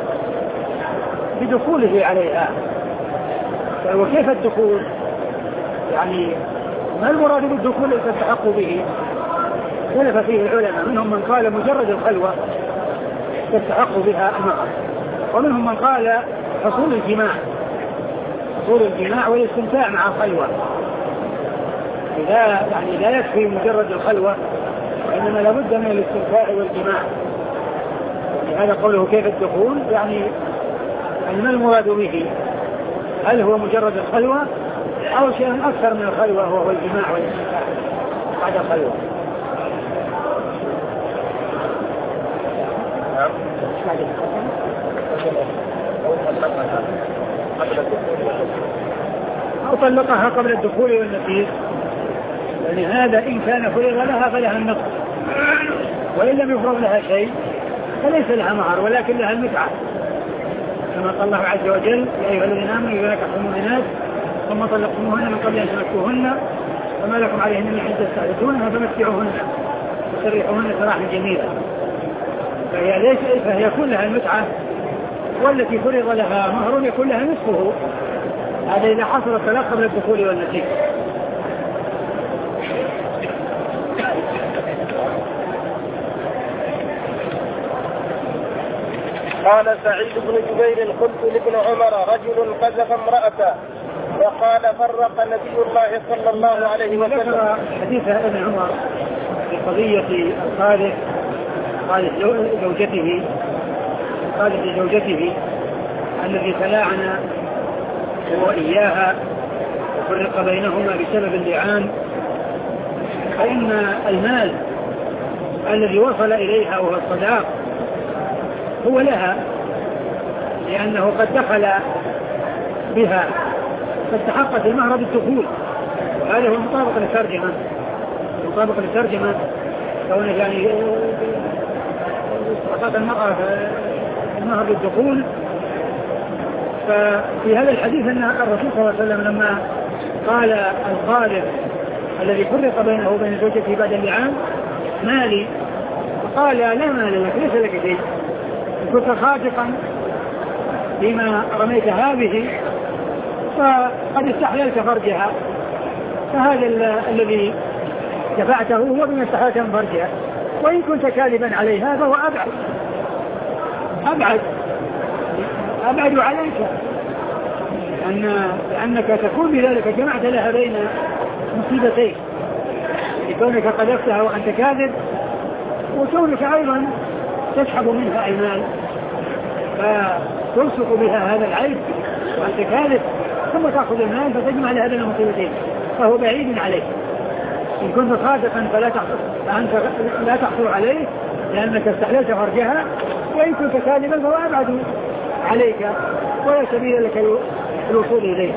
بدخوله عليها. وكيف الدخول؟ يعني ما المراد بالدخول الذي تستحق به؟ اختلف فيه العلماء، منهم من قال مجرد الخلوة تستحق بها المهر، ومنهم من قال حصول الجماع حصول الجماع والاستمتاع مع الخلوة. لا يعني لا يكفي مجرد الخلوة، إنما لابد من الاستمتاع والجماع. لهذا قوله كيف الدخول يعني ما المراد به؟ هل هو مجرد الخلوة أو شيء أكثر من الخلوة وهو الجماع والاستمتاع بعد الخلوة؟ أو طلقها قبل الدخول والنفيذ، يعني هذا إن كان فرض لها فلها النصف، وإن لم يفرض لها شيء فليس لها مهر ولكن لها المتعة، كما قال الله عز وجل يا أيها الذين آمنوا إذا نكحتم المؤمنات ثم طلقتموهن من قبل أن تمسوهن فما لكم عليهن من حدة تستعدونها فمتعوهن وسرحوهن سراحا جميلا. فهي ليس فهي يكون لها المتعة، والتي فرض لها مهر يكون لها نصفه. هذا إذا حصل الطلاق قبل الدخول والنسيج. قال سعيد بن جبير قلت لابن عمر رجل قذف امرأته وقال فرق نبي الله صلى الله عليه وسلم. حديث ابن عمر في قضية القاذف قاذف زوجته قاذف زوجته الذي تلاعن هو إياها وفرق بينهما بسبب اللعان، فإن المال الذي وصل إليها وهو الصداق هو لها، لأنه قد دخل بها فاستحقت المهر بالدخول. هذا هو مطابق للترجمة مطابق للترجمة كونه يعني أعطت المرأة النهر للدخول. ففي هذا الحديث أن الرسول صلى الله عليه وسلم لما قال الخالف الذي فرق بينه وبين زوجته بعد اللعان مالي، فقال لا مال لك ليس لك شيء، كنت صادقا فيما رميتها به فقد استحللت فرجها، فهذا الذي دفعته هو بما استحللت من فرجها، وإن كنت كاذبا عليها فهو أبعد أبعد أبعد عليك، أن لأنك تكون بذلك جمعت لها بين مصيبتين، لكونك قذفتها وأنت كاذب، وكونك أيضا تسحب منها المال فتلصق بها هذا العيب وأنت كاذب، ثم تأخذ المال فتجمع لها بين المصيبتين، فهو بعيد عليك. إن كنت صادقا فلا تحصل فأنت لا تحصل عليه لأنك استحللت فرجها، وإن كنت كاذبا فهو أبعد عليك ولا سبيل لك الوصول إليه.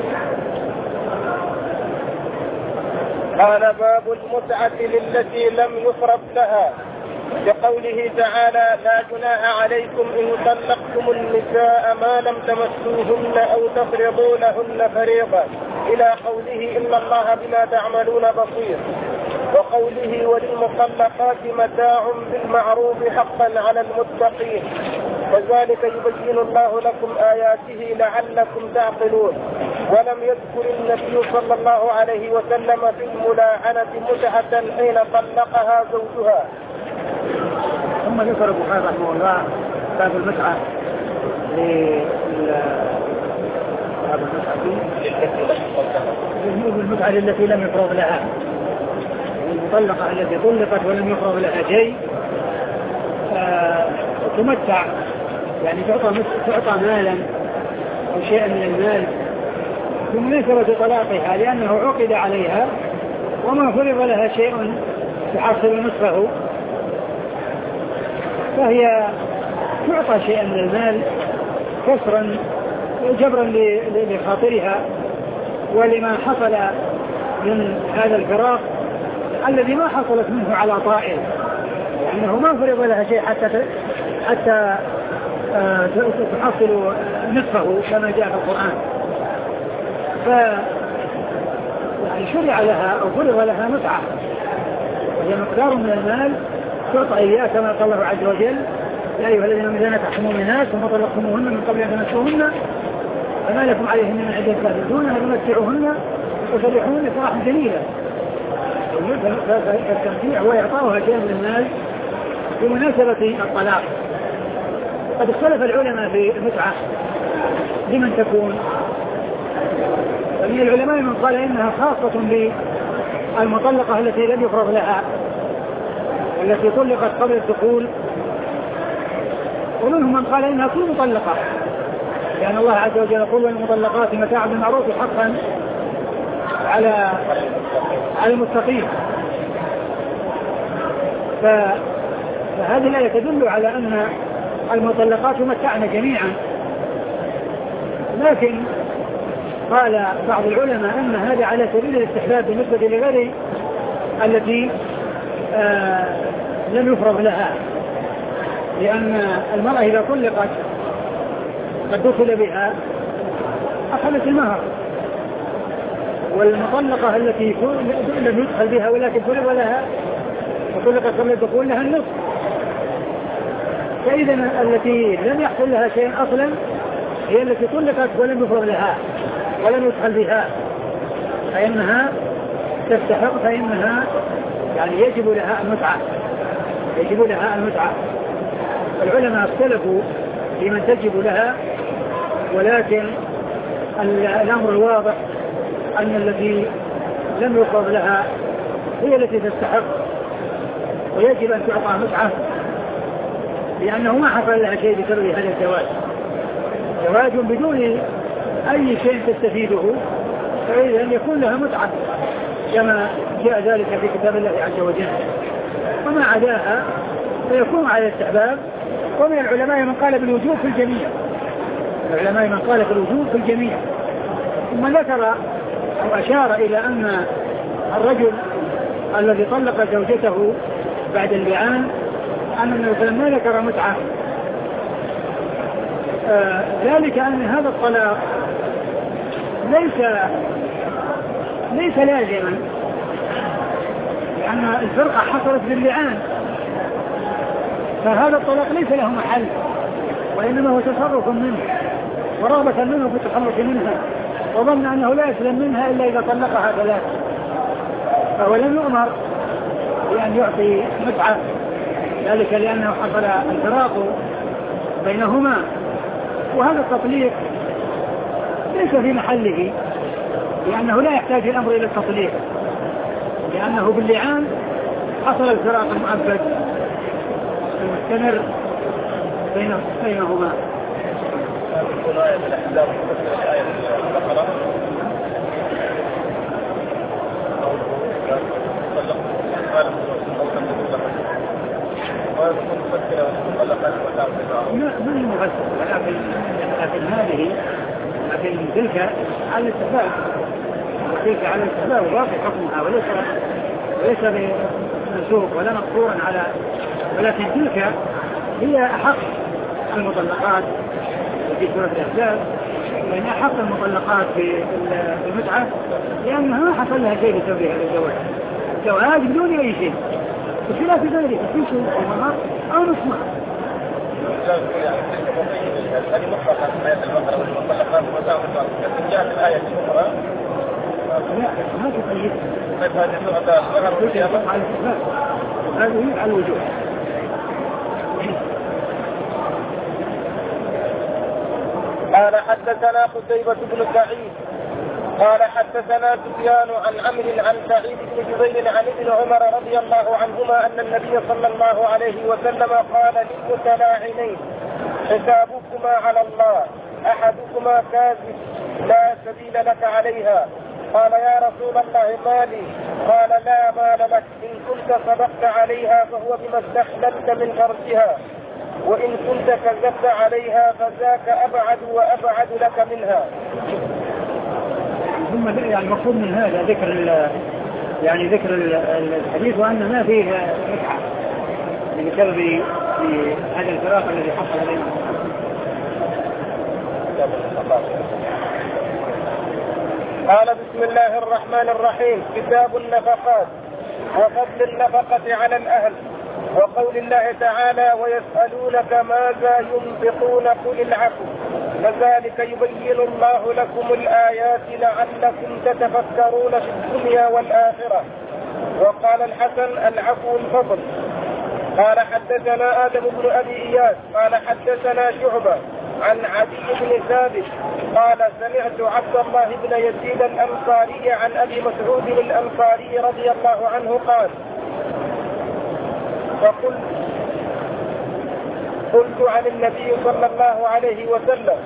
قال باب المتعة للتي لم يفرض لها، بقوله تعالى لا جناح عليكم إن طلقتم النساء ما لم تمسوهن أو تفرضوا لهن فريضة، إلى قوله إن الله بما تعملون بصير، وقوله وللمطلقات متاع بالمعروف حقا على المتقين، وذلك يبين الله لكم آياته لعلكم تعقلون. ولم يذكر النبي صلى الله عليه وسلم في الملاعنة متعة حين طلقها زوجها. ثم ذكر البخاري رحمه الله باب المتعة المتعة التي لم يفرض لها، المطلقة التي طلقت ولم يفرض لها شيء تمتع، يعني تعطى تعطى مالا أو شيئا من المال بمناسبة طلاقها لأنه عقد عليها وما فرض لها شيء تحصل نصفه، فهي تعطى شيئا من المال كسرا جبرا لخاطرها ولما حصل من هذا الفراق الذي ما حصلت منه على طائل، لأنه ما فرض لها شيء حتى حتى آه تحصل نصفه كما جاء في القرآن. ف يعني شرع لها أو فرض لها متعة وهي مقدار من المال تعطى إياه كما قال الله عز وجل يا أيها الذين آمنوا إذا نكحتم الناس ثم طلقتموهن من قبل أن تمسوهن فما لكم عليهن من عدة تعتدونها فمتعوهن وسرحوهن سراحا جميلا. فالتمتيع هو إعطاؤها شيئا من المال بمناسبة الطلاق. قد اختلف العلماء في المتعة لمن تكون، فمن العلماء من قال إنها خاصة بالمطلقة التي لم يفرض لها والتي طلقت قبل الدخول، ومنهم من قال إنها كل مطلقة، لأن الله عز وجل يقول والمطلقات متاع بالمعروف حقا على على المتقين. فهذه الآية تدل على أن المطلقات متعن جميعا، لكن قال بعض العلماء أن هذا على سبيل الاستحباب بالنسبة لغير التي آه لم يفرض لها، لأن المرأة إذا طلقت قد دخل بها أخذت المهر، والمطلقة التي لم يدخل بها ولكن فرض لها وطلقت قبل الدخول لها النصف. فإذا التي لم يحصل لها شيء أصلا هي التي طلقت ولم يفرض لها ولم يدخل بها، فإنها تستحق، فإنها يعني يجب لها المتعة يجب لها المتعة. العلماء اختلفوا في من تجب لها، ولكن الأمر الواضح أن التي لم يفرض لها هي التي تستحق ويجب أن تعطى متعة، لأنه ما حصل لها شيء بسبب هذا الزواج، زواج بدون أي شيء تستفيده، فإذا أن يكون لها متعة كما جاء ذلك في كتاب الله عز وجل. وما عداها فيكون على الاستحباب. ومن العلماء من قال بالوجوب في الجميع، العلماء من قال بالوجوب في الجميع. ثم ذكر أو أشار إلى أن الرجل الذي طلق زوجته بعد اللعان أن النبي صلى الله عليه وسلم ما ذكر متعة. آه ذلك أن هذا الطلاق ليس ليس لازما، لأن الفرقة حصلت باللعان، فهذا الطلاق ليس له محل، وإنما هو تصرف منه ورغبة منه في التخلص منها، وظن أنه لا يسلم منها إلا إذا طلقها ثلاث، فهو لم يؤمر بأن يعطي متعة، ذلك لأنه حصل الفراق بينهما. وهذا التطليق ليس في محله، لأنه لا يحتاج الأمر إلى التطليق، لأنه باللعان حصل الفراق المؤبد المستمر بينهما. تكون آية الأحزاب تفسر آية البقرة من المفسر، ولكن لكن هذه لكن تلك على الاتفاق، وتلك على الاتفاق وباقي حكمها، وليس وليس بمنسوخ ولا مقصورا على، ولكن تلك هي أحق المطلقات في سورة الأحزاب، لأن أحق المطلقات في المتعة لأنها ما حصل لها شيء لتوجيه هذا الزواج، الزواج بدون أي شيء، بخلاف ذلك في شيء أو مهر أو نصمة. هذه مطلقة في آية البقرة والمطلقات وتعرف لكن جاءت الآية الأخرى لا ما تقيد هذه سورة البقرة على الاتفاق، هذه على الوجوه. قال حدثنا قتيبة بن سعيد قال حدثنا سفيان عن عمرو عن سعيد بن جبير عن ابن عمر رضي الله عنهما أن النبي صلى الله عليه وسلم قال للمتلاعنين حسابكما على الله، أحدكما كاذب لا سبيل لك عليها. قال يا رسول الله مالي؟ قال لا مال لك، إن كنت صدقت عليها فهو بما استحللت من فرجها، وإن كنت كذبت عليها فذاك أبعد وأبعد لك منها. ثم يعني المقصود من هذا ذكر يعني ذكر الحديث وأن ما فيه متعة بسبب هذا الفراق الذي حصل بينهم. قال بسم الله الرحمن الرحيم. كتاب النفقات وفضل النفقة على الأهل، وقول الله تعالى ويسألونك ماذا ينفقون قل العفو، كذلك يبين الله لكم الآيات لعلكم تتفكرون في الدنيا والآخرة. وقال الحسن العفو الفضل. قال حدثنا آدم بن أبي إياس قال حدثنا شعبة عن عدي بن ثابت قال سمعت عبد الله بن يزيد الأنصاري عن أبي مسعود الأنصاري رضي الله عنه قال فقلت قلت عن النبي صلى الله عليه وسلم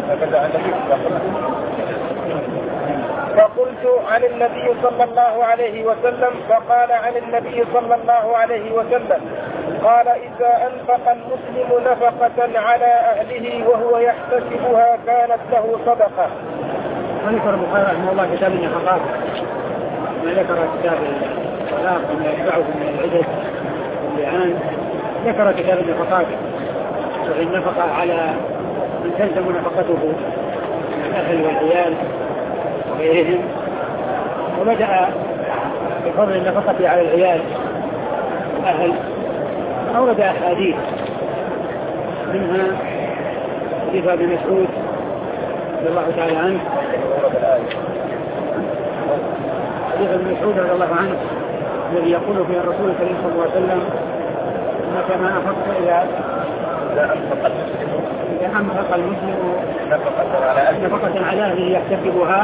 فقلت عن النبي صلى الله عليه وسلم فقال عن النبي صلى الله عليه وسلم قال إذا أنفق المسلم نفقة على أهله وهو يحتسبها كانت له صدقة. ذكر البخاري رحمه الله كتاب النفقات، ما ذكر كتاب الطلاق وما يتبعه من العدد واللعان، ذكر كتاب النفقات وفي النفقة على من تلزم نفقته من الأهل والعيال وغيرهم، وبدأ بفضل النفقة على العيال والأهل. أورد أحاديث منها حديث ابن مسعود رضي الله تعالى عنه، حديث ابن مسعود رضي الله عنه الذي يقول فيه الرسول صلى الله عليه وسلم انك ما افقت الى اذا انفق المسلم نفقة على اهله يحتسبها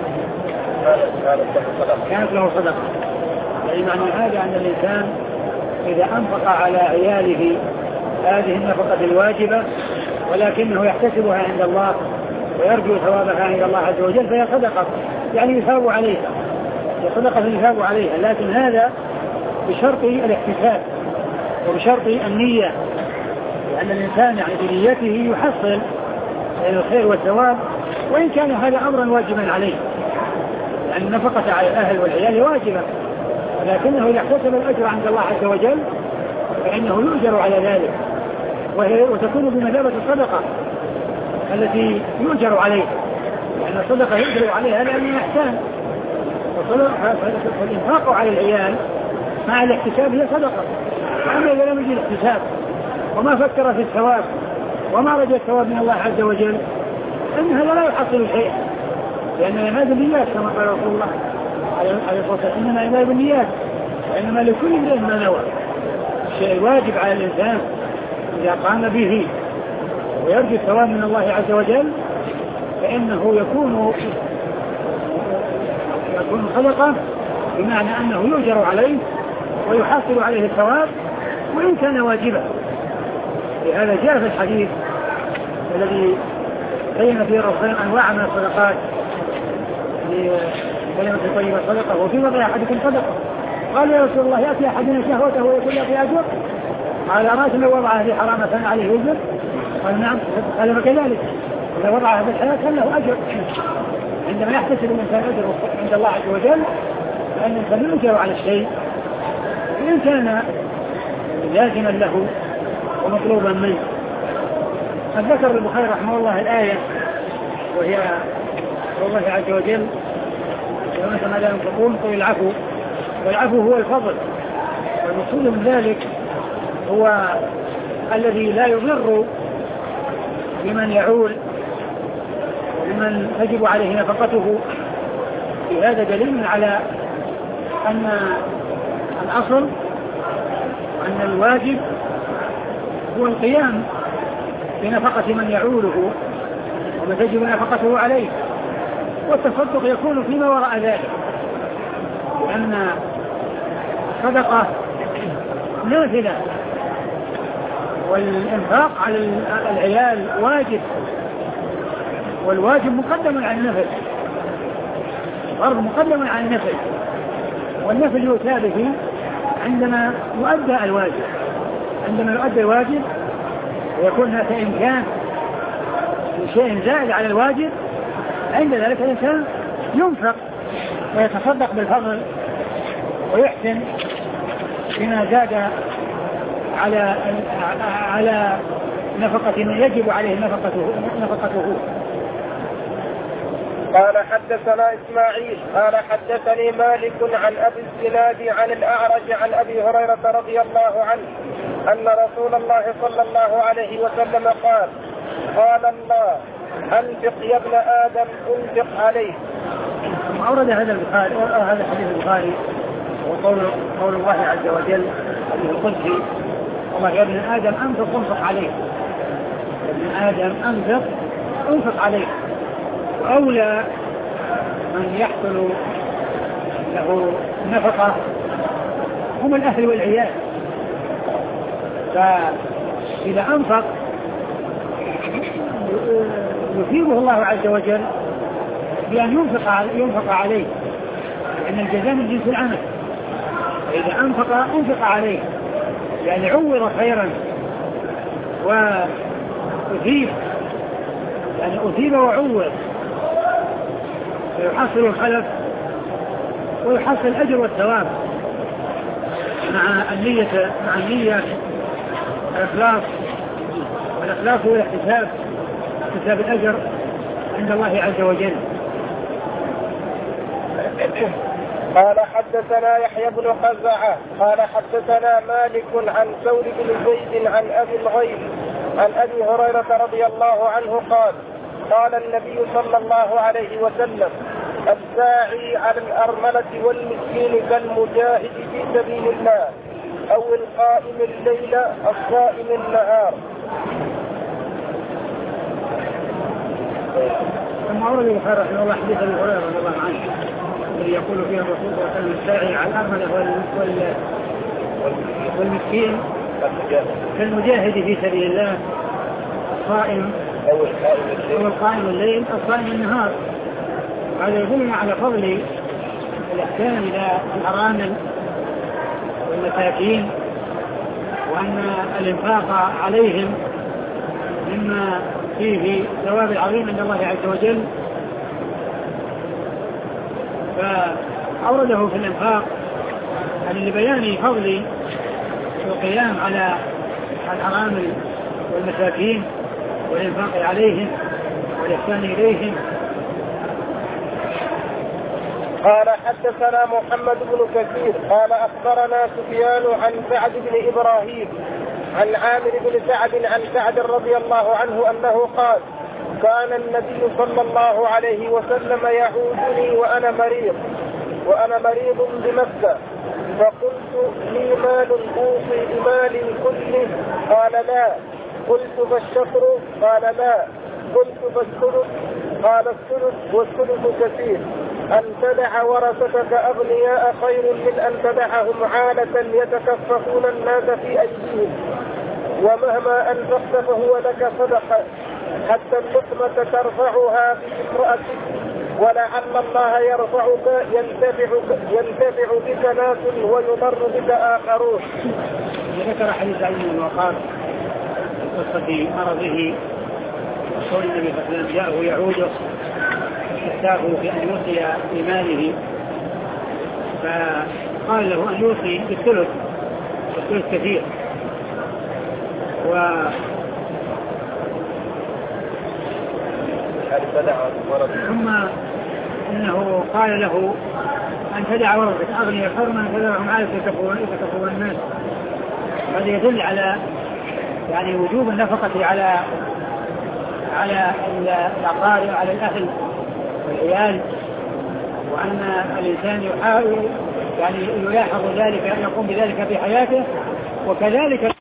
كانت له صدقة. يعني معنى هذا ان الانسان اذا انفق على عياله هذه النفقة الواجبة ولكنه يحتسبها عند الله ويرجو ثوابها عند الله عز وجل فهي صدقة، يعني يثاب عليها، هي صدقة يثاب عليها، لكن هذا بشرط الاحتساب وبشرط النية، لأن الإنسان يعني بنيته يحصل الخير والثواب وإن كان هذا أمرا واجبا عليه، لأن النفقة على الأهل والعيال واجبة، ولكنه يحتسب الأجر عند الله عز وجل فإنه يؤجر على ذلك، وهي وتكون بمثابة الصدقة التي يؤجر عليها، لأن الصدقة يؤجر عليها لأنها إحسان، فالإنفاق على العيال مع الاحتساب هي صدقة. أما إذا لم يجد الاحتساب وما فكر في الثواب وما رجى الثواب من الله عز وجل أن هذا لا يحصل شيئا، لأن الأعمال بالنيات كما قال رسول الله عليه الصلاة والسلام إنما الأعمال بالنيات وإنما لكل امرئ ما نوى. الشيء الواجب على الإنسان إذا قام به ويرجو الثواب من الله عز وجل فإنه يكون يكون صدقة، بمعنى أنه يؤجر عليه ويحصل عليه الثواب وإن كان واجبا. لهذا جاء في الحديث الذي بين فيه الرسول أنواع من الصدقات، كلمة طيبة صدقة وفي وضع أحدكم صدقة. قال يا رسول الله يأتي أحدنا شهوته ويقول في أجر؟ قال أرأيت لو وضعها في حرام كان عليه أجر؟ قال نعم. قال فكذلك إذا وضعها في الحلال كان له أجر. عندما يحتسب الإنسان أجر عند الله عز وجل فإن الإنسان يؤجر على الشيء وإن كان لازما له ومطلوبا منه. قد ذكر البخاري رحمه الله الآية وهي الله عز وجل ومثل ما لا ينفقون قل العفو، والعفو هو الفضل، والمقصود من ذلك هو الذي لا يضر بمن يعول ومن تجب عليه نفقته. في هذا دليل على أن الأصل أن الواجب هو القيام بنفقة من يعوله ومن تجب نفقته عليه، والتصدق يكون فيما وراء ذلك، لأن الصدقة نافلة والإنفاق على العيال واجب، والواجب مقدم على النفل، الفرض مقدم على النفل، والنفل يؤتى به عندما يؤدى الواجب. عندما يؤدى الواجب ويكون هناك إمكان لشيء زائد على الواجب عند ذلك الإنسان ينفق ويتصدق بالفضل ويحسن بما زاد على على نفقة من يجب عليه نفقته نفقته. قال حدثنا إسماعيل قال حدثني مالك عن أبي الزناد عن الأعرج عن أبي هريرة رضي الله عنه أن رسول الله صلى الله عليه وسلم قال قال الله أنفق يا ابن آدم أنفق عليه. أورد هذا البخاري هذا حديث البخاري وقول قول الله عز وجل حديث القدسي والله يا ابن آدم أنفق أنفق عليه، يا ابن آدم أنفق أنفق عليه. وأولى من يحصل له نفقة هم الأهل والعيال، فإذا أنفق يثيبه الله عز وجل بأن ينفق ينفق عليه، لأن الجزاء من جنس العمل. فإذا أنفق أنفق عليه يعني عوض خيرا وأثيب، يعني أثيب وعوض فيحصل الخلف ويحصل الأجر والثواب مع النية مع النية الإخلاص، والإخلاص هو الاحتساب احتساب الأجر عند الله عز وجل. قال حدثنا يحيى بن خزاعة قال حدثنا مالك عن ثور بن زيد عن أبي الغيث عن أبي هريرة رضي الله عنه قال قال النبي صلى الله عليه وسلم الساعي على الأرملة والمسكين كالمجاهد في سبيل الله أو القائم الليل الصائم النهار. ثم أورد البخاري رحمه الله حديث أبي هريرة رضي الله عنه الذي يقول فيه الرسول صلى الله عليه وسلم الساعي على الأرملة والمسكين كالمجاهد في سبيل الله الصائم أو القائم الليل الصائم النهار. هذا يدلنا على فضل الإحسان إلى الأرامل والمساكين، وأن الإنفاق عليهم مما فيه ثواب العظيم عند الله عز وجل. فأورده في الإنفاق يعني لبيان فضل والقيام على الأرامل والمساكين والإنفاق عليهم والإحسان إليهم. قال حدثنا محمد بن كثير قال أخبرنا سفيان عن سعد بن إبراهيم عن عامر بن سعد عن سعد رضي الله عنه أنه قال كان النبي صلى الله عليه وسلم يعودني وأنا مريض وأنا مريض بمكة فقلت لي مال أوصي بمالي كله؟ قال لا. قلت فالشطر؟ قال لا. قلت فالثلث؟ قال الثلث والثلث كثير. أن تدع ورثتك أغنياء خير من أن تدعهم عالة يتكففون الناس في أيديهم ومهما أنفقت فهو لك صدقة حتى اللقمة ترفعها بامرأتك ولعل الله يرفعك ينتفع, ينتفع بك ناس ويضر بك آخرون. ذكر حديث علي بن وقاص قصة مرضه وقول النبي صلى الله عليه وسلم جاءه يعوده استفتاه في أن يوصي بماله فقال له أن يوصي بالثلث والثلث كثير و ثم إنه قال له أن تدع ورثتك أغنياء خير من أن تدعهم عالة يتكفون الناس. هذا يدل على يعني وجوب النفقة على على الأقارب على الأهل والعيال وأن الإنسان يحاول يعني يلاحظ ذلك أن يقوم بذلك في حياته وكذلك